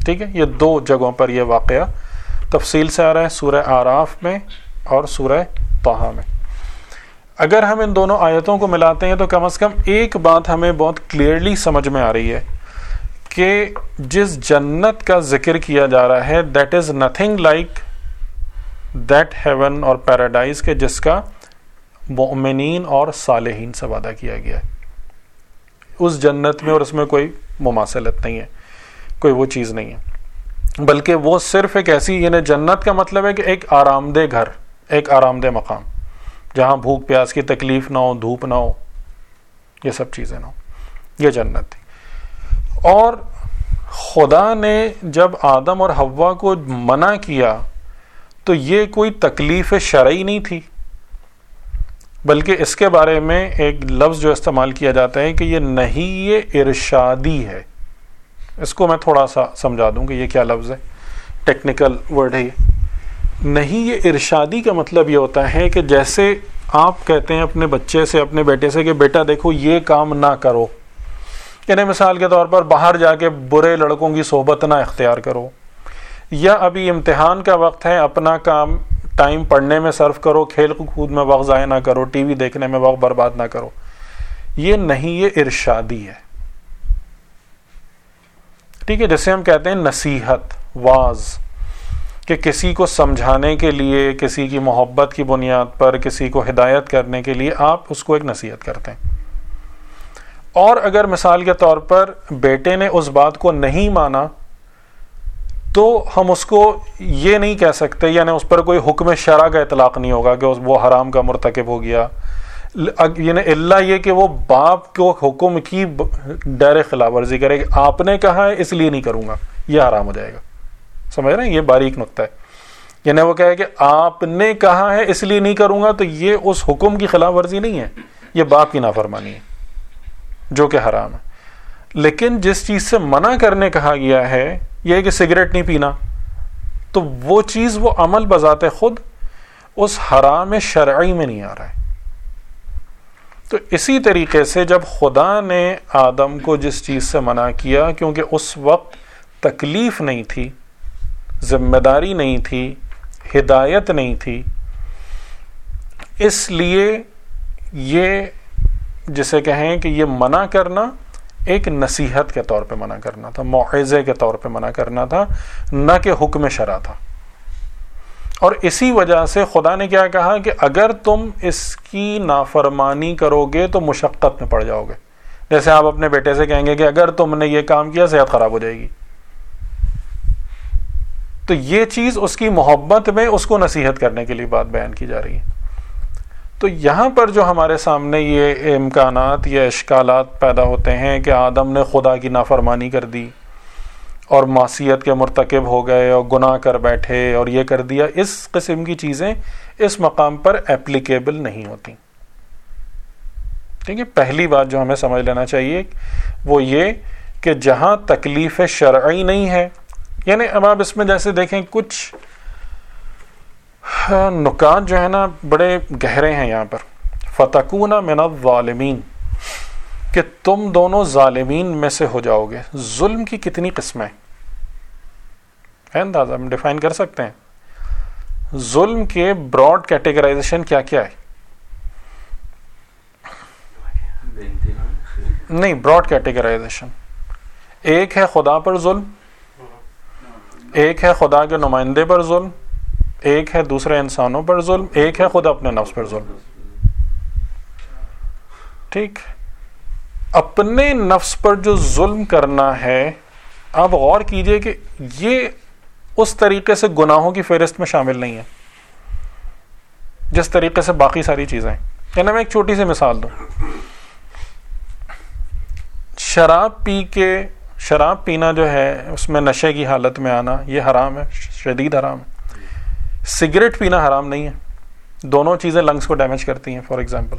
ٹھیک ہے, یہ دو جگہوں پر یہ واقعہ تفصیل سے آ رہا ہے, سورہ آراف میں اور سورہ طٰہٰ میں. اگر ہم ان دونوں آیتوں کو ملاتے ہیں تو کم از کم ایک بات ہمیں بہت کلیئرلی سمجھ میں آ رہی ہے کہ جس جنت کا ذکر کیا جا رہا ہے that is nothing like that heaven اور پیراڈائز کے جس کا مؤمنین اور صالحین سے وعدہ کیا گیا ہے. اس جنت میں اور اس میں کوئی مماثلت نہیں ہے, کوئی وہ چیز نہیں ہے, بلکہ وہ صرف ایک ایسی, یعنی جنت کا مطلب ہے کہ ایک آرام دہ گھر, ایک آرام دہ مقام جہاں بھوک پیاس کی تکلیف نہ ہو, دھوپ نہ ہو, یہ سب چیزیں نہ ہو, یہ جنت تھی. اور خدا نے جب آدم اور حوا کو منع کیا تو یہ کوئی تکلیف شرعی نہیں تھی, بلکہ اس کے بارے میں ایک لفظ جو استعمال کیا جاتا ہے کہ یہ نہی ارشادی ہے. اس کو میں تھوڑا سا سمجھا دوں کہ یہ کیا لفظ ہے, ٹیکنیکل ورڈ ہے. نہی ارشادی کا مطلب یہ ہوتا ہے کہ جیسے آپ کہتے ہیں اپنے بچے سے, اپنے بیٹے سے کہ بیٹا دیکھو یہ کام نہ کرو, یعنی مثال کے طور پر باہر جا کے برے لڑکوں کی صحبت نہ اختیار کرو, یا ابھی امتحان کا وقت ہے اپنا کام ٹائم پڑھنے میں صرف کرو, کھیل کود میں وقت ضائع نہ کرو, ٹی وی دیکھنے میں وقت برباد نہ کرو. یہ نہیں, یہ ارشادی ہے. ٹھیک ہے, جیسے ہم کہتے ہیں نصیحت, واز, کہ کسی کو سمجھانے کے لیے, کسی کی محبت کی بنیاد پر کسی کو ہدایت کرنے کے لیے آپ اس کو ایک نصیحت کرتے ہیں. اور اگر مثال کے طور پر بیٹے نے اس بات کو نہیں مانا تو ہم اس کو یہ نہیں کہہ سکتے, یعنی اس پر کوئی حکم شرع کا اطلاق نہیں ہوگا کہ وہ حرام کا مرتکب ہو گیا, یعنی اللہ یہ کہ وہ باپ کو حکم کی ڈائریکٹ خلاف ورزی کرے کہ آپ نے کہا ہے اس لیے نہیں کروں گا, یہ حرام ہو جائے گا. سمجھ رہے ہیں, یہ باریک نقطہ ہے. یعنی وہ کہے کہ آپ نے کہا ہے اس لیے نہیں کروں گا, تو یہ اس حکم کی خلاف ورزی نہیں ہے, یہ باپ کی نافرمانی ہے جو کہ حرام ہے. لیکن جس چیز سے منع کرنے کہا گیا ہے, یہ کہ سگریٹ نہیں پینا, تو وہ چیز, وہ عمل بذات خود اس حرام شرعی میں نہیں آ رہا ہے. تو اسی طریقے سے جب خدا نے آدم کو جس چیز سے منع کیا, کیونکہ اس وقت تکلیف نہیں تھی, ذمہ داری نہیں تھی, ہدایت نہیں تھی, اس لیے یہ جسے کہیں کہ یہ منع کرنا ایک نصیحت کے طور پہ منع کرنا تھا, موعظے کے طور پہ منع کرنا تھا, نہ کہ حکم شرع تھا. اور اسی وجہ سے خدا نے کیا کہا کہ اگر تم اس کی نافرمانی کرو گے تو مشقت میں پڑ جاؤ گے. جیسے آپ اپنے بیٹے سے کہیں گے کہ اگر تم نے یہ کام کیا صحت خراب ہو جائے گی, تو یہ چیز اس کی محبت میں اس کو نصیحت کرنے کے لیے بات بیان کی جا رہی ہے. تو یہاں پر جو ہمارے سامنے یہ امکانات یا اشکالات پیدا ہوتے ہیں کہ آدم نے خدا کی نافرمانی کر دی اور معصیت کے مرتکب ہو گئے اور گناہ کر بیٹھے اور یہ کر دیا, اس قسم کی چیزیں اس مقام پر اپلیکیبل نہیں ہوتی. ٹھیک ہے, پہلی بات جو ہمیں سمجھ لینا چاہیے وہ یہ کہ جہاں تکلیف شرعی نہیں ہے, یعنی اب آپ اس میں جیسے دیکھیں کچھ نکات جو ہے نا بڑے گہرے ہیں یہاں پر. فتکون من الظالمین, کہ تم دونوں ظالمین میں سے ہو جاؤ گے. ظلم کی کتنی قسمیں ہیں اندازہ ہم ڈیفائن کر سکتے ہیں؟ ظلم کے براڈ کیٹیگرائزیشن کیا کیا ہے؟ نہیں, براڈ کیٹیگرائزیشن ایک ہے خدا پر ظلم, ایک ہے خدا کے نمائندے پر ظلم, ایک ہے دوسرے انسانوں پر ظلم, ایک ہے خود اپنے نفس پر ظلم. ٹھیک, اپنے نفس پر جو ظلم کرنا ہے, آپ غور کیجئے کہ یہ اس طریقے سے گناہوں کی فہرست میں شامل نہیں ہے جس طریقے سے باقی ساری چیزیں ہیں. یعنی میں ایک چھوٹی سی مثال دوں, شراب پی کے شراب پینا جو ہے اس میں نشے کی حالت میں آنا, یہ حرام ہے, شدید حرام ہے. سگریٹ پینا حرام نہیں ہے, دونوں چیزیں لنگس کو ڈیمیج کرتی ہیں. فار ایگزامپل,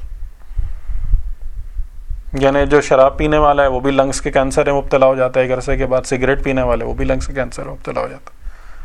یعنی جو شراب پینے والا ہے وہ بھی لنگس کے کینسر میں مبتلا ہو جاتا ہے ایک عرصے کے بعد, سگریٹ پینے والے وہ بھی لنگس کے کینسر میں مبتلا ہو جاتا ہے.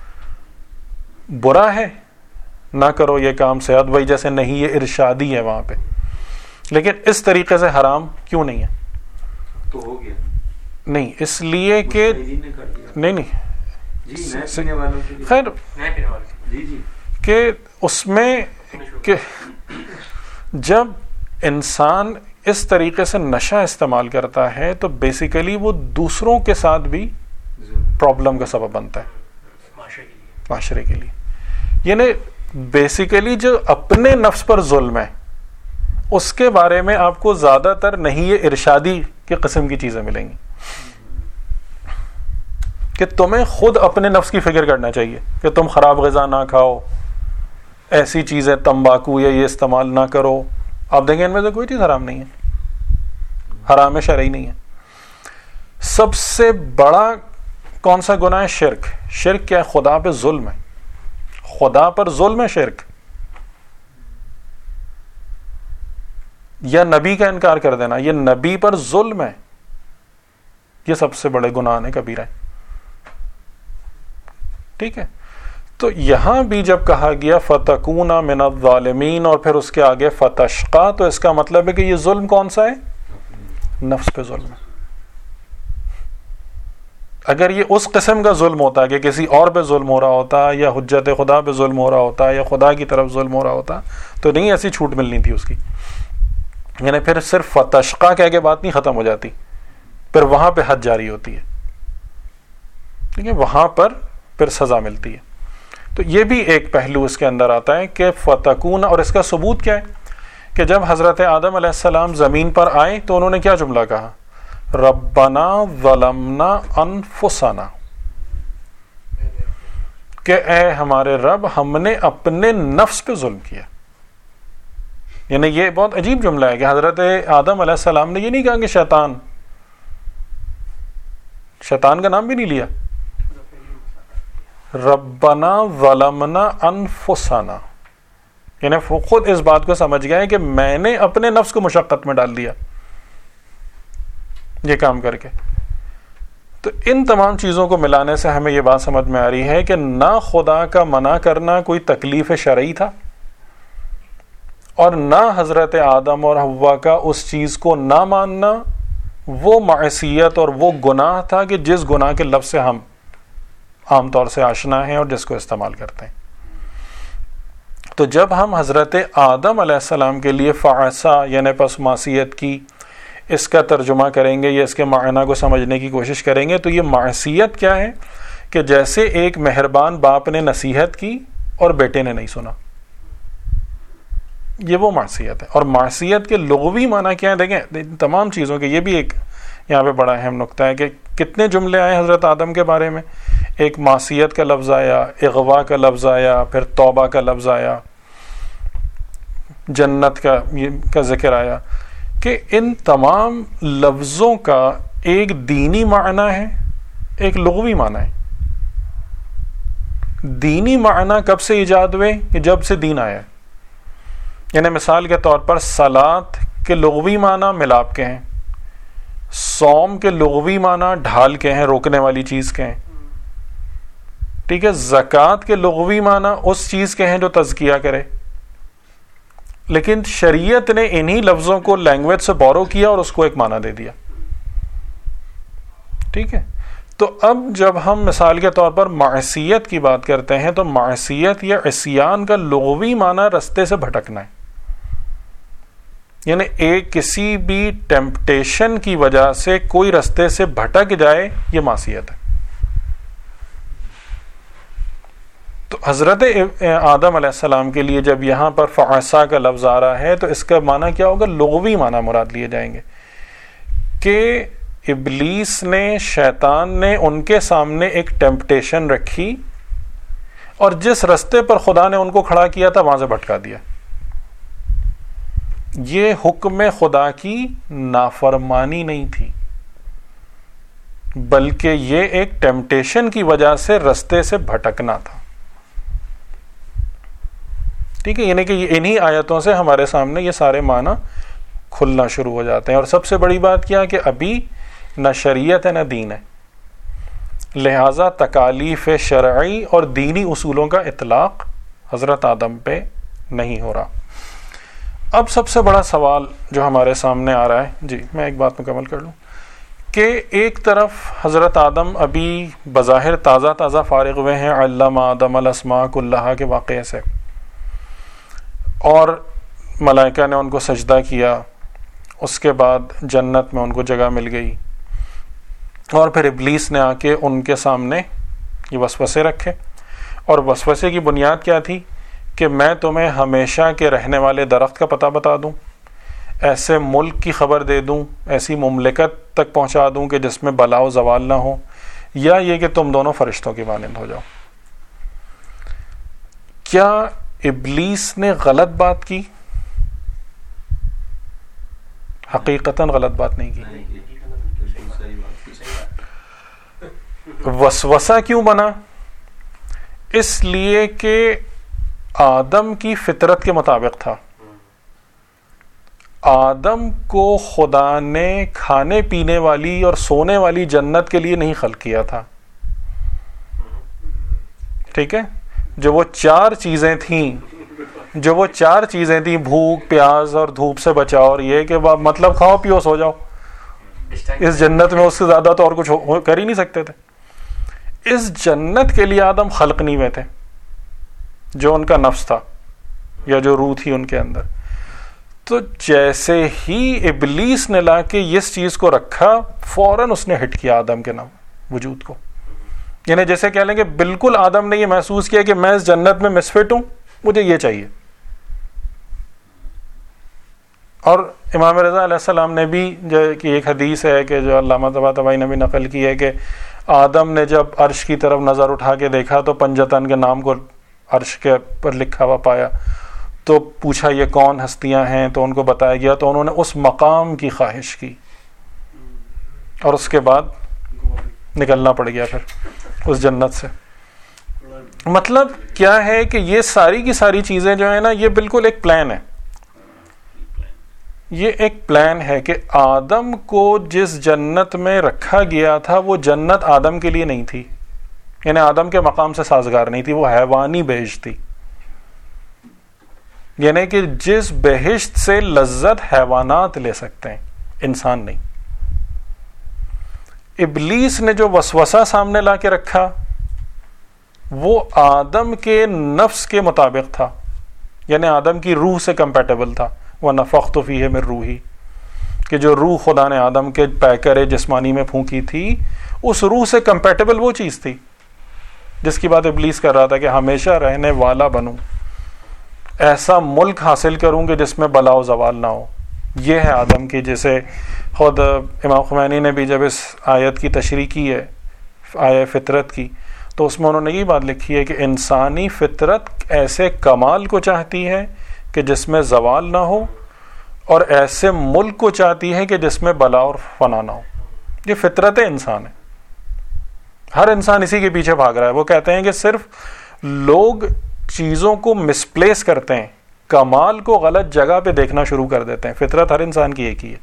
برا ہے, نہ کرو یہ کام, صحت بھائی جیسے نہیں, یہ ارشادی ہے وہاں پہ. لیکن اس طریقے سے حرام کیوں نہیں ہے؟ تو ہو گیا نہیں, اس لیے کہ نہیں نہیں خیر جی جی کہ اس میں کہ جب انسان اس طریقے سے نشہ استعمال کرتا ہے تو بیسیکلی وہ دوسروں کے ساتھ بھی پرابلم کا سبب بنتا ہے معاشرے کے لیے. یعنی بیسیکلی جو اپنے نفس پر ظلم ہے اس کے بارے میں آپ کو زیادہ تر نہیں یہ ارشادی کی قسم کی چیزیں ملیں گی کہ تمہیں خود اپنے نفس کی فکر کرنا چاہیے کہ تم خراب غذا نہ کھاؤ, ایسی چیزیں تمباکو یا یہ استعمال نہ کرو. آپ دیکھیں ان میں سے کوئی چیز حرام نہیں ہے, حرام شرعی نہیں ہے. سب سے بڑا کون سا گناہ ہے؟ شرک. شرک کیا ہے؟ خدا پہ ظلم ہے, خدا پر ظلم ہے شرک, یا نبی کا انکار کر دینا, یہ نبی پر ظلم ہے. یہ سب سے بڑے گناہ نے کبیرہ ہے. ٹھیک ہے, تو یہاں بھی جب کہا گیا فتکون من الظالمین اور پھر اس کے آگے فتشقا, تو اس کا مطلب ہے کہ یہ ظلم کون سا ہے؟ نفس پہ ظلم ہے. اگر یہ اس قسم کا ظلم ہوتا کہ کسی اور پہ ظلم ہو رہا ہوتا یا حجت خدا پہ ظلم ہو رہا ہوتا یا خدا کی طرف ظلم ہو رہا ہوتا تو نہیں ایسی چھوٹ ملنی تھی اس کی. یعنی پھر صرف فتشقا کہہ کے بات نہیں ختم ہو جاتی, پھر وہاں پہ حد جاری ہوتی ہے. ٹھیک ہے, وہاں پر پھر سزا ملتی ہے. تو یہ بھی ایک پہلو اس کے اندر آتا ہے کہ فتکون, اور اس کا ثبوت کیا ہے کہ جب حضرت آدم علیہ السلام زمین پر آئے تو انہوں نے کیا جملہ کہا؟ ربنا ظلمنا انفسنا, کہ اے ہمارے رب ہم نے اپنے نفس پہ ظلم کیا. یعنی یہ بہت عجیب جملہ ہے کہ حضرت آدم علیہ السلام نے یہ نہیں کہا کہ شیطان, شیطان کا نام بھی نہیں لیا. ربنا ظلمنا انفسنا, یعنی خود اس بات کو سمجھ گئے کہ میں نے اپنے نفس کو مشقت میں ڈال دیا یہ کام کر کے. تو ان تمام چیزوں کو ملانے سے ہمیں یہ بات سمجھ میں آ رہی ہے کہ نہ خدا کا منع کرنا کوئی تکلیف شرعی تھا, اور نہ حضرت آدم اور حوا کا اس چیز کو نہ ماننا وہ معصیت اور وہ گناہ تھا کہ جس گناہ کے لفظ سے ہم عام طور سے آشنا ہیں اور جس کو استعمال کرتے ہیں. تو جب ہم حضرت آدم علیہ السلام کے لیے فعصا یعنی پس معصیت کی اس کا ترجمہ کریں گے یا اس کے معنی کو سمجھنے کی کوشش کریں گے تو یہ معصیت کیا ہے کہ جیسے ایک مہربان باپ نے نصیحت کی اور بیٹے نے نہیں سنا, یہ وہ معصیت ہے. اور معصیت کے لغوی معنی کیا ہے دیکھیں تمام چیزوں کے, یہ بھی ایک یہاں پہ بڑا اہم نقطہ ہے کہ کتنے جملے آئے حضرت آدم کے بارے میں. ایک معصیت کا لفظ آیا, اغوا کا لفظ آیا, پھر توبہ کا لفظ آیا, جنت کا کا ذکر آیا, کہ ان تمام لفظوں کا ایک دینی معنی ہے ایک لغوی معنی ہے. دینی معنی کب سے ایجاد ہوئے؟ کہ جب سے دین آیا. یعنی مثال کے طور پر صلاۃ کے لغوی معنی ملاپ کے ہیں, صوم کے لغوی معنی ڈھال کے ہیں, روکنے والی چیز کے ہیں. ٹھیک ہے, زکوٰۃ کے لغوی معنی اس چیز کے ہیں جو تزکیہ کرے. لیکن شریعت نے انہی لفظوں کو لینگویج سے بورو کیا اور اس کو ایک معنی دے دیا. ٹھیک ہے, تو اب جب ہم مثال کے طور پر معصیت کی بات کرتے ہیں تو معصیت یا عصیان کا لغوی معنی رستے سے بھٹکنا ہے. یعنی ایک کسی بھی ٹیمپٹیشن کی وجہ سے کوئی رستے سے بھٹک جائے یہ معصیت ہے. تو حضرت آدم علیہ السلام کے لیے جب یہاں پر فعصا کا لفظ آ رہا ہے تو اس کا معنی کیا ہوگا؟ لغوی معنی مراد لیے جائیں گے کہ ابلیس نے, شیطان نے ان کے سامنے ایک ٹیمپٹیشن رکھی اور جس رستے پر خدا نے ان کو کھڑا کیا تھا وہاں سے بھٹکا دیا. یہ حکم خدا کی نافرمانی نہیں تھی بلکہ یہ ایک ٹیمپٹیشن کی وجہ سے رستے سے بھٹکنا تھا. ٹھیک ہے, یعنی کہ انہی آیتوں سے ہمارے سامنے یہ سارے معنی کھلنا شروع ہو جاتے ہیں. اور سب سے بڑی بات کیا کہ ابھی نہ شریعت ہے نہ دین ہے, لہذا تکالیف شرعی اور دینی اصولوں کا اطلاق حضرت آدم پہ نہیں ہو رہا. اب سب سے بڑا سوال جو ہمارے سامنے آ رہا ہے, جی میں ایک بات مکمل کر لوں, کہ ایک طرف حضرت آدم ابھی بظاہر تازہ تازہ فارغ ہوئے ہیں علم آدم الاسماء کلہا کے واقعے سے، اور ملائکہ نے ان کو سجدہ کیا، اس کے بعد جنت میں ان کو جگہ مل گئی، اور پھر ابلیس نے آ کے ان کے سامنے یہ وسوسے رکھے، اور وسوسے کی بنیاد کیا تھی کہ میں تمہیں ہمیشہ کے رہنے والے درخت کا پتہ بتا دوں، ایسے ملک کی خبر دے دوں، ایسی مملکت تک پہنچا دوں کہ جس میں بلا و زوال نہ ہو، یا یہ کہ تم دونوں فرشتوں کی مانند ہو جاؤ۔ کیا ابلیس نے غلط بات کی؟ حقیقتاً غلط بات نہیں کی۔ وسوسہ کیوں بنا؟ اس لیے کہ آدم کی فطرت کے مطابق تھا۔ آدم کو خدا نے کھانے پینے والی اور سونے والی جنت کے لیے نہیں خلق کیا تھا، ٹھیک ہے؟ جو وہ چار چیزیں تھیں جو وہ چار چیزیں تھیں بھوک، پیاس اور دھوپ سے بچاؤ، اور یہ کہ مطلب کھاؤ پیو سو جاؤ، اس جنت میں اس سے زیادہ تو اور کچھ کر ہی نہیں سکتے تھے۔ اس جنت کے لیے آدم خلق نہیں ہوئے تھے، جو ان کا نفس تھا یا جو روح تھی ان کے اندر۔ تو جیسے ہی ابلیس نے لا کے اس چیز کو رکھا، فوراً اس نے ہٹ کیا آدم کے نام وجود کو، یعنی جیسے کہہ لیں کہ بالکل آدم نے یہ محسوس کیا کہ میں اس جنت میں مسفٹ ہوں، مجھے یہ چاہیے۔ اور امام رضا علیہ السلام نے بھی جو کہ ایک حدیث ہے کہ جو علامہ طباطبائی نے بھی نقل کی ہے کہ آدم نے جب عرش کی طرف نظر اٹھا کے دیکھا تو پنجتن کے نام کو عرش کے پر لکھا ہوا پایا، تو پوچھا یہ کون ہستیاں ہیں، تو ان کو بتایا گیا، تو انہوں نے اس مقام کی خواہش کی، اور اس کے بعد نکلنا پڑ گیا پھر اس جنت سے۔ مطلب کیا ہے کہ یہ ساری کی ساری چیزیں جو ہیں نا، یہ بالکل ایک پلان ہے، یہ ایک پلان ہے کہ آدم کو جس جنت میں رکھا گیا تھا وہ جنت آدم کے لیے نہیں تھی، یعنی آدم کے مقام سے سازگار نہیں تھی، وہ حیوانی بہشت تھی، یعنی کہ جس بہشت سے لذت حیوانات لے سکتے ہیں، انسان نہیں۔ ابلیس نے جو وسوسہ سامنے لا کے رکھا وہ آدم کے نفس کے مطابق تھا، یعنی آدم کی روح سے کمپیٹیبل تھا۔ وَنَفَخْتُ فِيهِ مِن رُوحِي، کہ جو روح خدا نے آدم کے پیکر جسمانی میں پھونکی تھی، اس روح سے کمپیٹیبل وہ چیز تھی جس کی بات ابلیس کر رہا تھا کہ ہمیشہ رہنے والا بنوں، ایسا ملک حاصل کروں کہ جس میں بلا و زوال نہ ہو۔ یہ ہے آدم کی، جیسے خود امام خمینی نے بھی جب اس آیت کی تشریح کی ہے، آیت فطرت کی، تو اس میں انہوں نے یہ بات لکھی ہے کہ انسانی فطرت ایسے کمال کو چاہتی ہے کہ جس میں زوال نہ ہو، اور ایسے ملک کو چاہتی ہے کہ جس میں بلا اور فنا نہ ہو۔ یہ فطرت انسان ہے، ہر انسان اسی کے پیچھے بھاگ رہا ہے۔ وہ کہتے ہیں کہ صرف لوگ چیزوں کو مسپلیس کرتے ہیں، کمال کو غلط جگہ پہ دیکھنا شروع کر دیتے ہیں۔ فطرت ہر انسان کی ایک ہی ہے،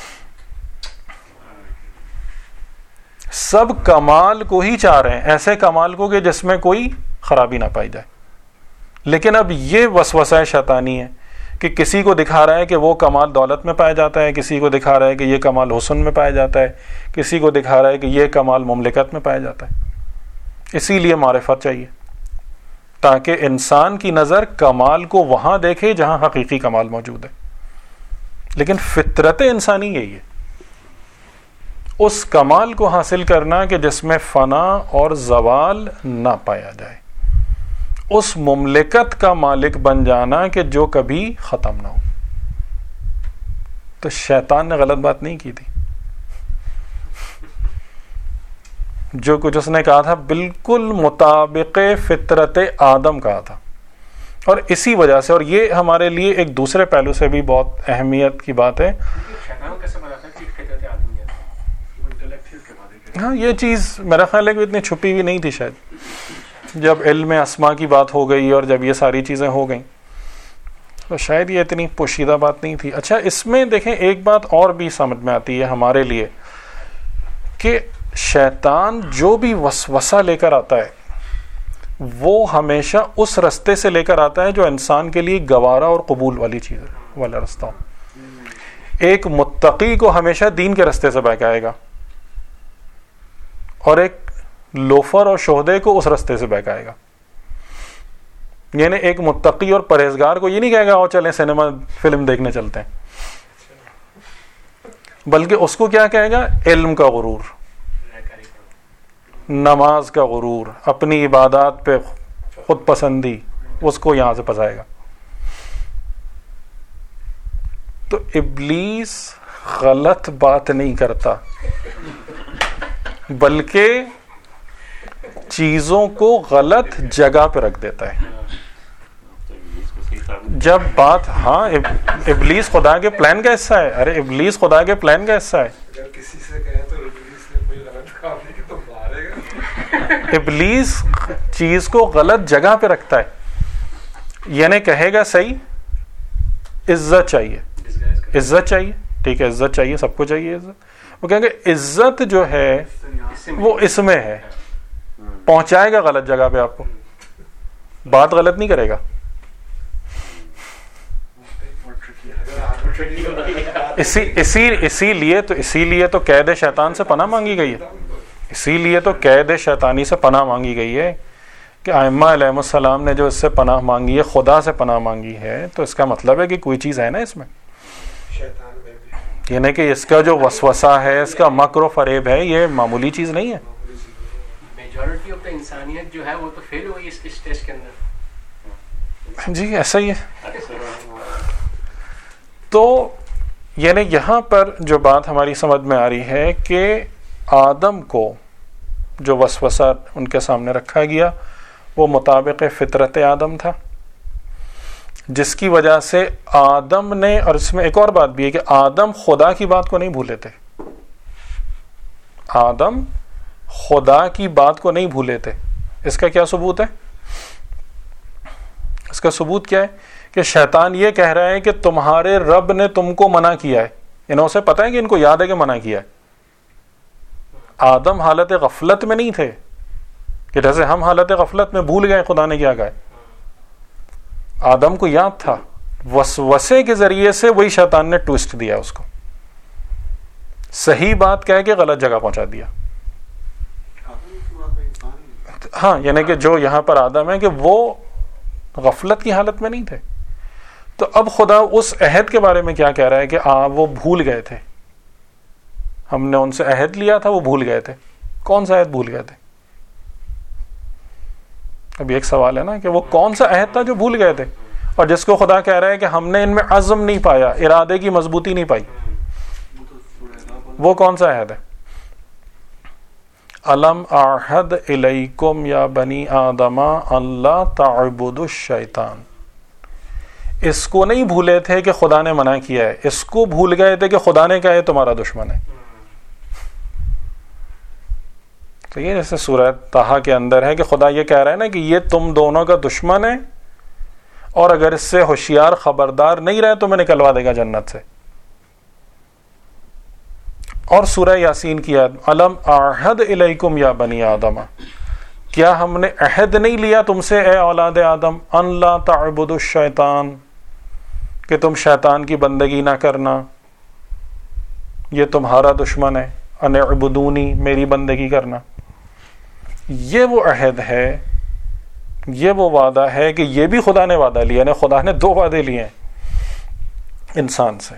سب کمال کو ہی چاہ رہے ہیں، ایسے کمال کو کہ جس میں کوئی خرابی نہ پائی جائے۔ لیکن اب یہ وسوسہ شیطانی ہے کہ کسی کو دکھا رہا ہے کہ وہ کمال دولت میں پایا جاتا ہے، کسی کو دکھا رہا ہے کہ یہ کمال حسن میں پایا جاتا ہے، کسی کو دکھا رہا ہے کہ یہ کمال مملکت میں پایا جاتا ہے۔ اسی لیے معرفت چاہیے، تاکہ انسان کی نظر کمال کو وہاں دیکھے جہاں حقیقی کمال موجود ہے۔ لیکن فطرت انسانی یہی ہے، اس کمال کو حاصل کرنا کہ جس میں فنا اور زوال نہ پایا جائے، اس مملکت کا مالک بن جانا کہ جو کبھی ختم نہ ہو۔ تو شیطان نے غلط بات نہیں کی تھی، جو کچھ اس نے کہا تھا بالکل مطابق فطرت آدم کہا تھا، اور اسی وجہ سے، اور یہ ہمارے لیے ایک دوسرے پہلو سے بھی بہت اہمیت کی بات ہے۔ ہاں، یہ چیز میرا خیال ہے کہ اتنی چھپی ہوئی نہیں تھی شاید، جب علم اسماء کی بات ہو گئی اور جب یہ ساری چیزیں ہو گئیں تو شاید یہ اتنی پوشیدہ بات نہیں تھی۔ اچھا، اس میں دیکھیں ایک بات اور بھی سمجھ میں آتی ہے ہمارے لیے کہ شیطان جو بھی وسوسہ لے کر آتا ہے وہ ہمیشہ اس رستے سے لے کر آتا ہے جو انسان کے لیے گوارا اور قبول والی چیز والا رستہ ہو۔ ایک متقی کو ہمیشہ دین کے رستے سے بہکائے گا، اور ایک لوفر اور شہدے کو اس رستے سے بہکائے گا. یعنی ایک متقی اور پرہیزگار کو یہ نہیں کہے گا اور چلیں سنیما فلم دیکھنے چلتے ہیں, بلکہ اس کو کیا کہے گا؟ علم کا غرور, نماز کا غرور, اپنی عبادات پہ خود پسندی, اس کو یہاں سے پھنسائے گا. تو ابلیس غلط بات نہیں کرتا, بلکہ چیزوں کو غلط جگہ پہ رکھ دیتا ہے. جب بات, ہاں ابلیس خدا کے پلان کا حصہ ہے. ارے ابلیس خدا کے پلان کا حصہ ہے. اگر کسی سے کہے تو ابلیس نے کوئی غلط کام نہیں تو مارے گا. ابلیس چیز کو غلط جگہ پہ رکھتا ہے. یعنی کہے گا صحیح, عزت چاہیے, عزت چاہیے, ٹھیک ہے, عزت چاہیے, سب کو چاہیے عزت. وہ کہیں گے عزت جو ہے وہ اس میں ہے, پہنچائے گا غلط جگہ پہ آپ کو, بات غلط نہیں کرے گا. اسی اسی اسی لیے تو اسی لیے تو قید شیطان سے پناہ مانگی گئی ہے. اسی لیے تو قید شیطانی سے پناہ مانگی گئی ہے کہ ائمہ علیہ السلام نے جو اس سے پناہ مانگی ہے, خدا سے پناہ مانگی ہے, تو اس کا مطلب ہے کہ کوئی چیز ہے نا اس میں. یعنی کہ اس کا جو وسوسہ ہے, اس کا مکر و فریب ہے, یہ معمولی چیز نہیں ہے. میجورٹی آف دا انسانیت جو ہے وہ تو فیل ہوئی اس ٹیسٹ کے اندر. جی ایسا ہی ہے. تو یعنی یہاں پر جو بات ہماری سمجھ میں آ رہی ہے کہ آدم کو جو وسوسہ ان کے سامنے رکھا گیا وہ مطابق فطرت آدم تھا, جس کی وجہ سے آدم نے, اور اس میں ایک اور بات بھی ہے کہ آدم خدا کی بات کو نہیں بھولے تھے. آدم خدا کی بات کو نہیں بھولے تھے. اس کا کیا ثبوت ہے؟ اس کا ثبوت کیا ہے کہ شیطان یہ کہہ رہا ہے کہ تمہارے رب نے تم کو منع کیا ہے. انہوں سے پتہ ہے کہ ان کو یاد ہے کہ منع کیا ہے. آدم حالت غفلت میں نہیں تھے کہ جیسے ہم حالت غفلت میں بھول گئے خدا نے کیا کہا ہے. آدم کو یاد تھا, وسوسے کے ذریعے سے وہی شیطان نے ٹوسٹ دیا اس کو, صحیح بات کہہ کے غلط جگہ پہنچا دیا. ہاں یعنی کہ جو یہاں پر آدم ہے کہ وہ غفلت کی حالت میں نہیں تھے. تو اب خدا اس عہد کے بارے میں کیا کہہ رہا ہے کہ آ وہ بھول گئے تھے, ہم نے ان سے عہد لیا تھا, وہ بھول گئے تھے. کون سا عہد بھول گئے تھے؟ ابھی ایک سوال ہے نا کہ وہ کون سا عہد تھا جو بھول گئے تھے, اور جس کو خدا کہہ رہا ہے کہ ہم نے ان میں عزم نہیں پایا, ارادے کی مضبوطی نہیں پائی. وہ کون سا عہد ہے؟ الم اعہد الیکم یا بنی آدم اللہ تعبدوا الشیطان. اس کو نہیں بھولے تھے کہ خدا نے منع کیا ہے, اس کو بھول گئے تھے کہ خدا نے کہا ہے تمہارا دشمن ہے. تو یہ جیسے سورہ طٰہٰ کے اندر ہے کہ خدا یہ کہہ رہا ہے نا کہ یہ تم دونوں کا دشمن ہے, اور اگر اس سے ہوشیار خبردار نہیں رہے تو میں نکلوا دے گا جنت سے. اور سورہ یاسین کی آیت الم اعہد الیکم یا بنی آدم, کیا ہم نے عہد نہیں لیا تم سے اے اولاد آدم, ان لا تعبدوا الشیطان, کہ تم شیطان کی بندگی نہ کرنا, یہ تمہارا دشمن ہے, ان اعبدونی, میری بندگی کرنا. یہ وہ عہد ہے, یہ وہ وعدہ ہے کہ یہ بھی خدا نے وعدہ لیا, یعنی خدا نے دو وعدے لیے ہیں انسان سے.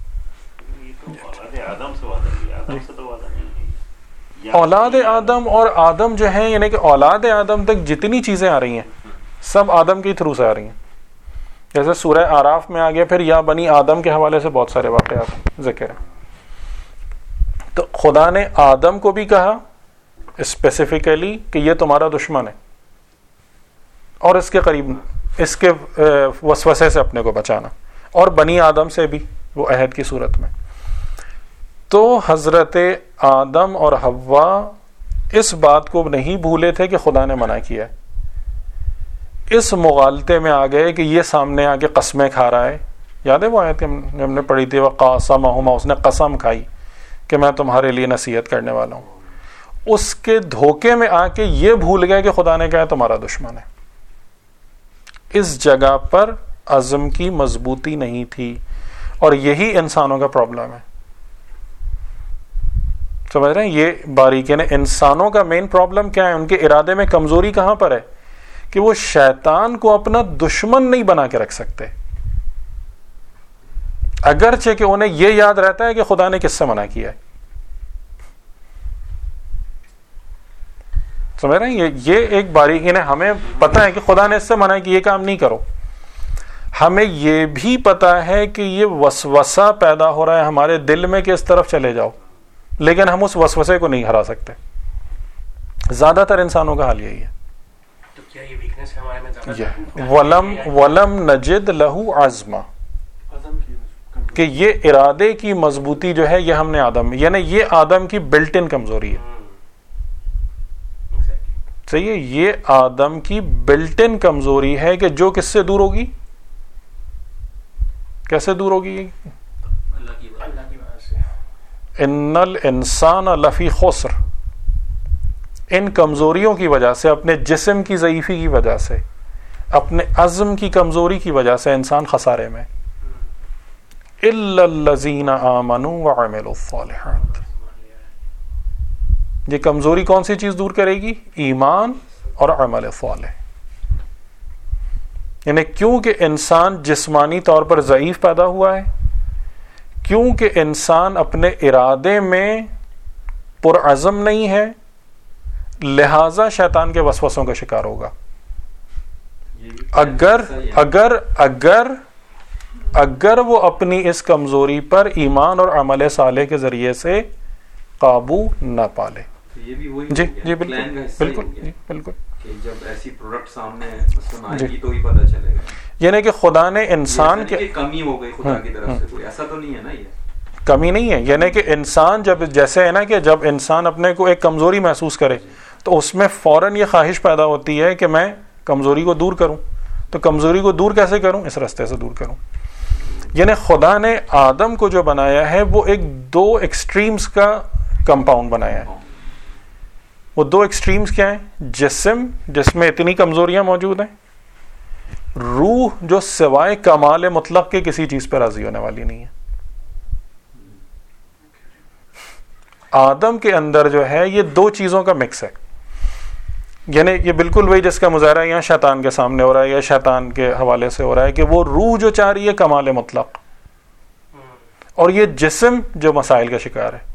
اولاد آدم اور آدم جو ہیں, یعنی کہ اولاد آدم تک جتنی چیزیں آ رہی ہیں سب آدم کے تھرو سے آ رہی ہیں. جیسے سورہ آراف میں آگے پھر یا بنی آدم کے حوالے سے بہت سارے واقعات ذکر ہیں. تو خدا نے آدم کو بھی کہا اسپیسیفکلی کہ یہ تمہارا دشمن ہے, اور اس کے قریب اس کے وسوسے سے اپنے کو بچانا, اور بنی آدم سے بھی وہ عہد کی صورت میں. تو حضرت آدم اور حوا اس بات کو نہیں بھولے تھے کہ خدا نے منع کیا ہے. اس مغالطے میں آ گئے کہ یہ سامنے آ کے قسمیں کھا رہا ہے. یاد ہے وہ آیت ہم نے پڑھی تھی, وقاسمہما, اس نے قسم کھائی کہ میں تمہارے لیے نصیحت کرنے والا ہوں. اس کے دھوکے میں آ کے یہ بھول گئے کہ خدا نے کہا تمہارا دشمن ہے. اس جگہ پر عزم کی مضبوطی نہیں تھی, اور یہی انسانوں کا پرابلم ہے. سمجھ رہے ہیں یہ باریکی ہے. انسانوں کا مین پرابلم کیا ہے؟ ان کے ارادے میں کمزوری کہاں پر ہے کہ وہ شیطان کو اپنا دشمن نہیں بنا کے رکھ سکتے، اگرچہ کہ انہیں یہ یاد رہتا ہے کہ خدا نے کس سے منع کیا ہے. سمجھ رہے ہیں یہ ایک باریکی ہے. ہمیں پتہ ہے کہ خدا نے اس سے منع کی یہ کام نہیں کرو، ہمیں یہ بھی پتا ہے کہ یہ وسوسہ پیدا ہو رہا ہے ہمارے دل میں کہ اس طرف چلے جاؤ، لیکن ہم اس وسوسے کو نہیں ہرا سکتے. زیادہ تر انسانوں کا حال یہی ہے. تو کیا یہ ویکنس ہے ہمارے میں زیادہ؟ ولم ولم نجد لہو عزما، کہ یہ ارادے کی مضبوطی جو ہے یہ ہم نے آدم میں، یعنی یہ آدم کی بلٹ ان کمزوری ہے. صحیح ہے، یہ آدم کی بلٹ ان کمزوری ہے کہ جو کس سے دور ہوگی؟ کیسے دور ہوگی؟ اللہ کی بات سے. ان الانسان لفی خسر، ان کمزوریوں کی وجہ سے، اپنے جسم کی ضعیفی کی وجہ سے، اپنے عزم کی کمزوری کی وجہ سے انسان خسارے میں. الا الذین آمنوا وعملوا الصالحات. یہ کمزوری کون سی چیز دور کرے گی؟ ایمان اور عمل صالح. یعنی کیونکہ انسان جسمانی طور پر ضعیف پیدا ہوا ہے، کیونکہ انسان اپنے ارادے میں پرعزم نہیں ہے، لہذا شیطان کے وسوسوں کا شکار ہوگا. اگر اگر اگر اگر وہ اپنی اس کمزوری پر ایمان اور عمل صالح کے ذریعے سے قابو نہ پالے. یہ بھی وہی جی جی بالکل بالکل جی بالکل. جب ایسی پروڈکٹ سامنے آئے گی تو ہی پتہ چلے گا. یعنی کہ خدا نے انسان کے کمی ہو گئی خدا کی طرف سے، کوئی ایسا تو نہیں ہے نا، یہ کمی نہیں ہے. یعنی کہ انسان جب جیسے ہے نا کہ جب انسان اپنے کو ایک کمزوری محسوس کرے تو اس میں فوراً یہ خواہش پیدا ہوتی ہے کہ میں کمزوری کو دور کروں. تو کمزوری کو دور کیسے کروں؟ اس راستے سے دور کروں. یعنی خدا نے آدم کو جو بنایا ہے وہ ایک دو ایکسٹریمز کا کمپاؤنڈ بنایا ہے. وہ دو ایکسٹریمز کیا ہیں؟ جسم جس میں اتنی کمزوریاں موجود ہیں، روح جو سوائے کمال مطلق کے کسی چیز پہ راضی ہونے والی نہیں ہے. آدم کے اندر جو ہے یہ دو چیزوں کا مکس ہے. یعنی یہ بالکل وہی جس کا مظاہرہ یہاں شیطان کے سامنے ہو رہا ہے یا شیطان کے حوالے سے ہو رہا ہے کہ وہ روح جو چاہ رہی ہے کمال مطلق، اور یہ جسم جو مسائل کا شکار ہے.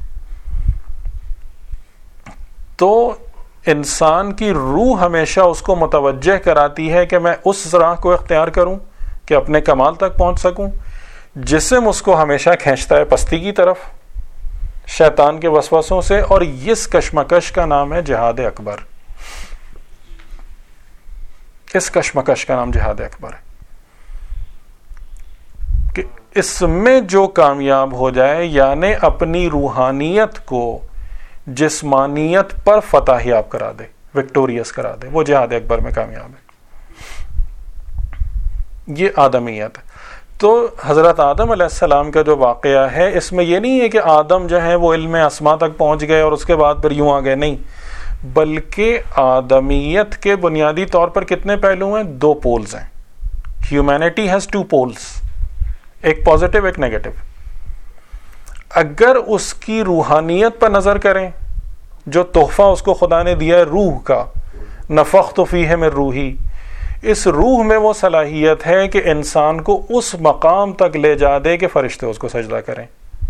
تو انسان کی روح ہمیشہ اس کو متوجہ کراتی ہے کہ میں اس راہ کو اختیار کروں کہ اپنے کمال تک پہنچ سکوں. جسم اس کو ہمیشہ کھینچتا ہے پستی کی طرف شیطان کے وسوسوں سے، اور اس کشمکش کا نام ہے جہاد اکبر. اس کشمکش کا نام جہاد اکبر ہے کہ اس میں جو کامیاب ہو جائے، یعنی اپنی روحانیت کو جسمانیت پر فتح یاب کرا دے، وکٹوریس کرا دے، وہ جہاد اکبر میں کامیاب ہے. یہ آدمیت ہے. تو حضرت آدم علیہ السلام کا جو واقعہ ہے اس میں یہ نہیں ہے کہ آدم جو ہے وہ علم اسما تک پہنچ گئے اور اس کے بعد پھر یوں آ گئے، نہیں، بلکہ آدمیت کے بنیادی طور پر کتنے پہلو ہیں؟ دو پولز ہیں. ہیومینٹی ہیز ٹو پولز، ایک پازیٹیو ایک نیگیٹو. اگر اس کی روحانیت پر نظر کریں، جو تحفہ اس کو خدا نے دیا ہے روح کا، نفخت فیہ من روحی، اس روح میں وہ صلاحیت ہے کہ انسان کو اس مقام تک لے جا دے کہ فرشتے اس کو سجدہ کریں.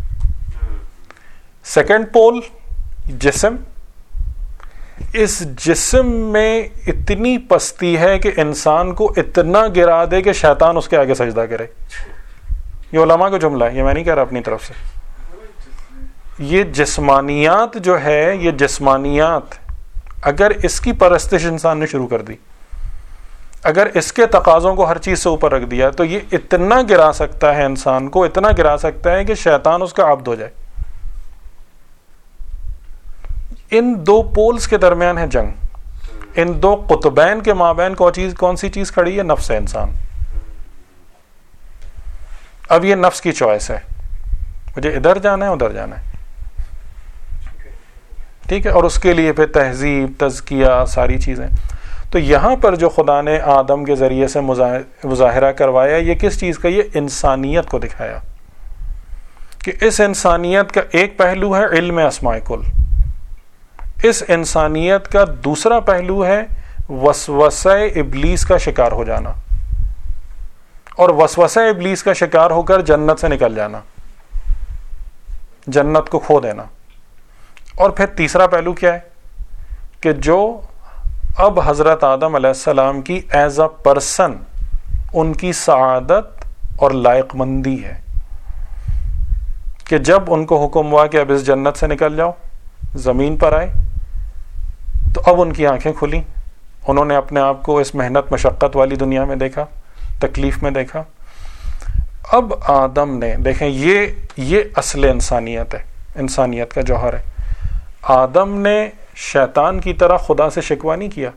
سیکنڈ پول جسم، اس جسم میں اتنی پستی ہے کہ انسان کو اتنا گرا دے کہ شیطان اس کے آگے سجدہ کرے. یہ علماء کا جملہ ہے، یہ میں نہیں کہہ رہا اپنی طرف سے. یہ جسمانیات جو ہے، یہ جسمانیات اگر اس کی پرستش انسان نے شروع کر دی، اگر اس کے تقاضوں کو ہر چیز سے اوپر رکھ دیا، تو یہ اتنا گرا سکتا ہے انسان کو، اتنا گرا سکتا ہے کہ شیطان اس کا عبد ہو جائے. ان دو پولز کے درمیان ہے جنگ. ان دو قطبین کے مابین کون چیز کون سی چیز کھڑی ہے؟ نفس انسان. اب یہ نفس کی چوائس ہے، مجھے ادھر جانا ہے ادھر جانا ہے، ٹھیک ہے، اور اس کے لیے پھر تہذیب، تزکیہ، ساری چیزیں. تو یہاں پر جو خدا نے آدم کے ذریعے سے مظاہرہ کروایا، یہ کس چیز کا؟ یہ انسانیت کو دکھایا کہ اس انسانیت کا ایک پہلو ہے علم اسماء کل، اس انسانیت کا دوسرا پہلو ہے وسوسہ ابلیس کا شکار ہو جانا، اور وسوسہ ابلیس کا شکار ہو کر جنت سے نکل جانا، جنت کو کھو دینا۔ اور پھر تیسرا پہلو کیا ہے کہ جو اب حضرت آدم علیہ السلام کی ایز اے پرسن ان کی سعادت اور لائق مندی ہے کہ جب ان کو حکم ہوا کہ اب اس جنت سے نکل جاؤ، زمین پر آئے، تو اب ان کی آنکھیں کھلی، انہوں نے اپنے آپ کو اس محنت مشقت والی دنیا میں دیکھا، تکلیف میں دیکھا۔ اب آدم نے دیکھیں، یہ یہ اصل انسانیت ہے، انسانیت کا جوہر ہے۔ آدم نے شیطان کی طرح خدا سے شکوہ نہیں کیا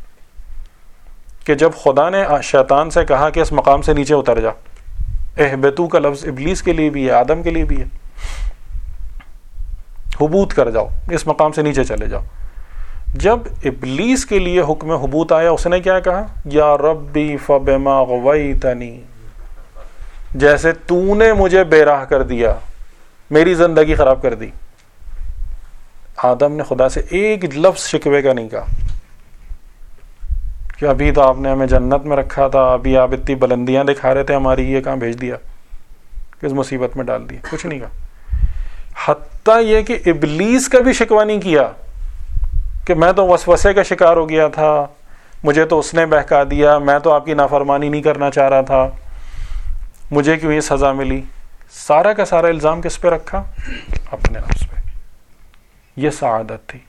کہ جب خدا نے شیطان سے کہا کہ اس مقام سے نیچے اتر جا، اہبتو کا لفظ ابلیس کے لیے بھی ہے، آدم کے لیے بھی ہے، حبوط کر جاؤ، اس مقام سے نیچے چلے جاؤ۔ جب ابلیس کے لیے حکم حبوط آیا، اس نے کیا کہا؟ یا ربی فبما غویتنی، جیسے تو نے مجھے بے راہ کر دیا، میری زندگی خراب کر دی۔ آدم نے خدا سے ایک لفظ شکوے کا نہیں کہا کہ ابھی تو آپ نے ہمیں جنت میں رکھا تھا، ابھی آپ اتنی بلندیاں دکھا رہے تھے ہماری، یہ کہاں بھیج دیا، کس مصیبت میں ڈال دیا، کچھ نہیں کہا۔ حتیٰ یہ کہ ابلیس کا بھی شکوہ نہیں کیا کہ میں تو وسوسے کا شکار ہو گیا تھا، مجھے تو اس نے بہکا دیا، میں تو آپ کی نافرمانی نہیں کرنا چاہ رہا تھا، مجھے کیوں یہ سزا ملی۔ سارا کا سارا الزام کس پہ رکھا؟ اپنے نفس پہ۔ یہ سعادت تھی،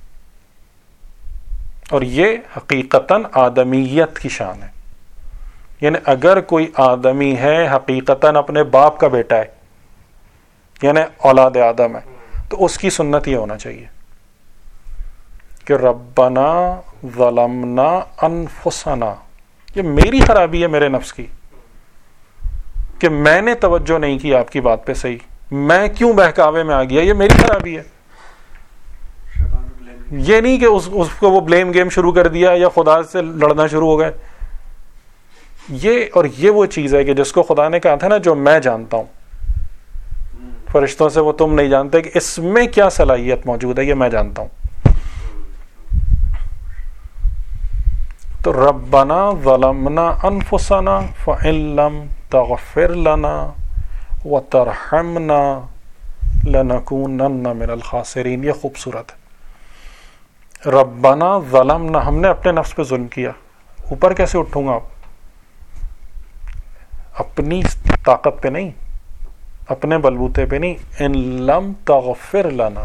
اور یہ حقیقتاً آدمیت کی شان ہے۔ یعنی اگر کوئی آدمی ہے حقیقتاً اپنے باپ کا بیٹا ہے، یعنی اولاد آدم ہے، تو اس کی سنت یہ ہونا چاہیے کہ ربنا ظلمنا انفسنا، یہ میری خرابی ہے میرے نفس کی کہ میں نے توجہ نہیں کی آپ کی بات پہ صحیح، میں کیوں بہکاوے میں آ گیا، یہ میری خرابی ہے۔ یہ نہیں کہ اس, اس کو وہ بلیم گیم شروع کر دیا یا خدا سے لڑنا شروع ہو گئے۔ یہ اور یہ وہ چیز ہے کہ جس کو خدا نے کہا تھا نا، جو میں جانتا ہوں فرشتوں سے وہ تم نہیں جانتے، کہ اس میں کیا صلاحیت موجود ہے، یہ میں جانتا ہوں۔ تو ربنا ظلمنا انفسنا فإن لم تغفر لنا وترحمنا لنکونن من الخاسرین۔ یہ خوبصورت ہے۔ ربنا ظلمنا، ہم نے اپنے نفس پہ ظلم کیا۔ اوپر کیسے اٹھوں گا؟ اپنی طاقت پہ نہیں، اپنے بلبوتے پہ نہیں۔ ان لم تغفر لنا،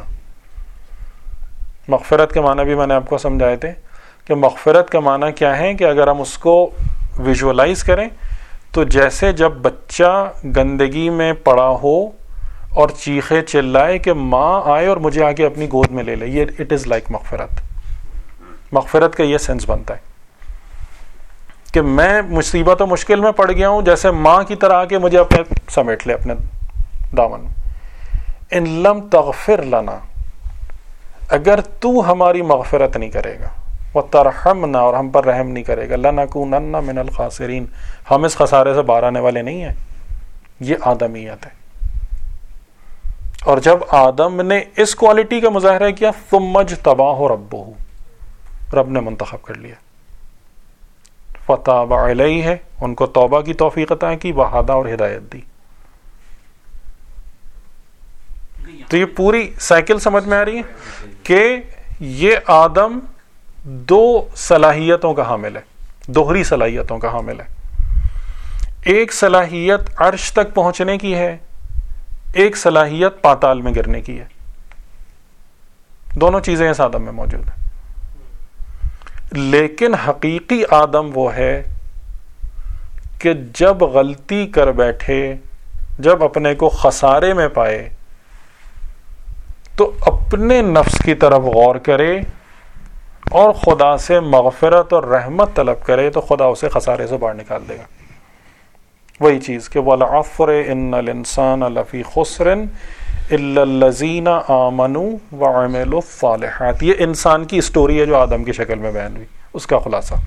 مغفرت کے معنی بھی میں نے آپ کو سمجھائے تھے کہ مغفرت کا معنی کیا ہے، کہ اگر ہم اس کو ویژولائز کریں تو جیسے جب بچہ گندگی میں پڑا ہو اور چیخے چلائے کہ ماں آئے اور مجھے آگے اپنی گود میں لے لے، یہ اٹ از لائک مغفرت۔ مغفرت کا یہ سینس بنتا ہے کہ میں مصیبت و مشکل میں پڑ گیا ہوں، جیسے ماں کی طرح آ کے مجھے اپنے سمیٹ لے اپنے دامن میں۔ ان لم تغفر لنا، اگر تو ہماری مغفرت نہیں کرے گا، وترحمنا، اور ہم پر رحم نہیں کرے گا، لنکونن من الخاسرین، ہم اس خسارے سے باہر آنے والے نہیں ہیں۔ یہ آدمیت ہے۔ اور جب آدم نے اس کوالٹی کا مظاہرہ کیا، ثم اجتباہ ربہ، رب نے منتخب کر لیا، فتاب علیہ، ان کو توبہ کی توفیق عطا کی، وہدی، اور ہدایت دی۔ تو یہ پوری سائیکل سمجھ میں آ رہی ہے کہ یہ آدم دو صلاحیتوں کا حامل ہے، دوہری صلاحیتوں کا حامل ہے۔ ایک صلاحیت عرش تک پہنچنے کی ہے، ایک صلاحیت پاتال میں گرنے کی ہے۔ دونوں چیزیں اس آدم میں موجود ہیں، لیکن حقیقی آدم وہ ہے کہ جب غلطی کر بیٹھے، جب اپنے کو خسارے میں پائے، تو اپنے نفس کی طرف غور کرے اور خدا سے مغفرت اور رحمت طلب کرے، تو خدا اسے خسارے سے باہر نکال دے گا۔ وہی چیز کہ وَالْعَصْرِ إِنَّ الْإِنسَانَ لَفِي خُسْرٍ إِلَّا الَّذِينَ آمَنُوا وَعَمِلُوا الصَّالِحَاتِ۔ یہ انسان کی اسٹوری ہے جو آدم کی شکل میں بیان ہوئی، اس کا خلاصہ۔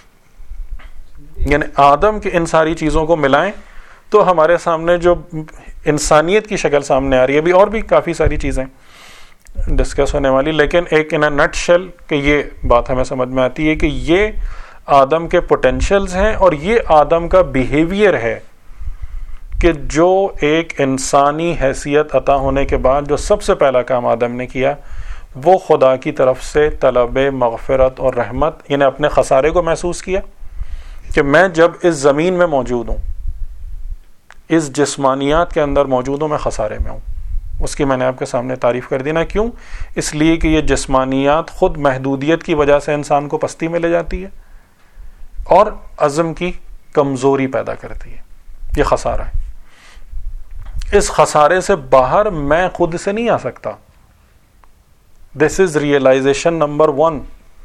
یعنی آدم کی ان ساری چیزوں کو ملائیں تو ہمارے سامنے جو انسانیت کی شکل سامنے آ رہی ہے. ابھی اور بھی کافی ساری چیزیں ڈسکس ہونے والی, لیکن ایک ان اے نٹ شیل کہ یہ بات ہمیں سمجھ میں آتی ہے کہ یہ آدم کے پوٹینشلز ہیں اور یہ آدم کا بیہیویئر ہے کہ جو ایک انسانی حیثیت عطا ہونے کے بعد جو سب سے پہلا کام آدم نے کیا وہ خدا کی طرف سے طلب مغفرت اور رحمت, یعنی اپنے خسارے کو محسوس کیا کہ میں جب اس زمین میں موجود ہوں, اس جسمانیات کے اندر موجود ہوں, میں خسارے میں ہوں. اس کی میں نے آپ کے سامنے تعریف کر دی نا. کیوں؟ اس لیے کہ یہ جسمانیات خود محدودیت کی وجہ سے انسان کو پستی میں لے جاتی ہے اور عزم کی کمزوری پیدا کرتی ہے. یہ خسارہ ہے. اس خسارے سے باہر میں خود سے نہیں آ سکتا. This is realization number one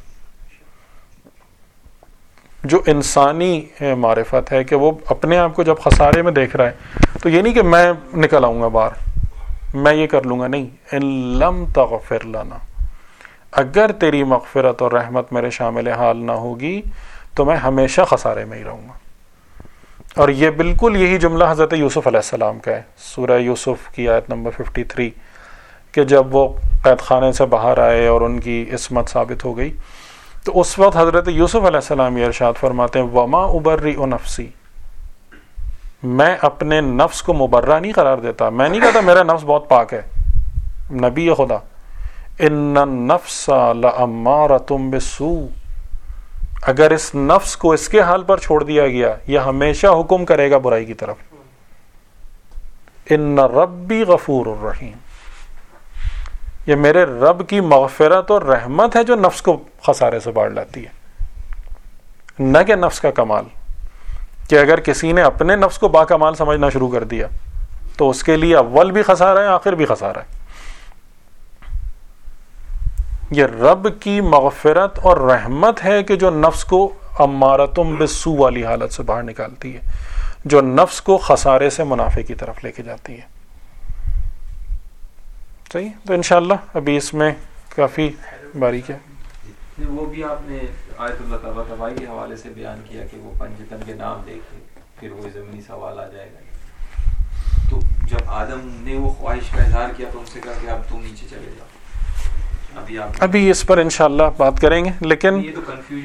جو انسانی معرفت ہے, کہ وہ اپنے آپ کو جب خسارے میں دیکھ رہا ہے تو یہ نہیں کہ میں نکل آؤں گا باہر, میں یہ کر لوں گا, نہیں. ان لم تغفر لنا, اگر تیری مغفرت اور رحمت میرے شامل حال نہ ہوگی تو میں ہمیشہ خسارے میں ہی رہوں گا. اور یہ بالکل یہی جملہ حضرت یوسف علیہ السلام کا ہے, سورہ یوسف کی آیت نمبر ففٹی تھری, کہ جب وہ قید خانے سے باہر آئے اور ان کی عصمت ثابت ہو گئی تو اس وقت حضرت یوسف علیہ السلام یہ ارشاد فرماتے ہیں وما ابرئ نفسی, میں اپنے نفس کو مبرہ نہیں قرار دیتا. میں نہیں کہتا میرا نفس بہت پاک ہے, نبی خدا, ان النفس لامارۃ بالسوء, اگر اس نفس کو اس کے حال پر چھوڑ دیا گیا یہ ہمیشہ حکم کرے گا برائی کی طرف. ان ربی غفور الرحیم, یہ میرے رب کی مغفرت اور رحمت ہے جو نفس کو خسارے سے باڑ لاتی ہے, نہ کہ نفس کا کمال. کہ اگر کسی نے اپنے نفس کو با کمال سمجھنا شروع کر دیا تو اس کے لیے اول بھی خسارہ ہے, آخر بھی خسارہ ہے. یہ رب کی مغفرت اور رحمت ہے کہ جو نفس کو امارتم بالسوء والی حالت سے باہر نکالتی ہے, جو نفس کو خسارے سے منافع کی طرف لے کے جاتی ہے. صحیح. تو انشاءاللہ ابھی اس میں کافی باریک ہے. وہ بھی آپ نے آیت اللہ تعالیٰ تباہی کے حوالے سے بیان کیا کہ وہ پنجتن کے نام دیکھ کے پھر وہ زمینی سوال آ جائے گا. تو جب آدم نے وہ خواہش کا اظہار کیا تو ان سے کہا کہ اب تم نیچے چلے جاؤ. ابھی آپ ابھی اس پر انشاءاللہ بات کریں گے, لیکن یہ تو کنفیوژن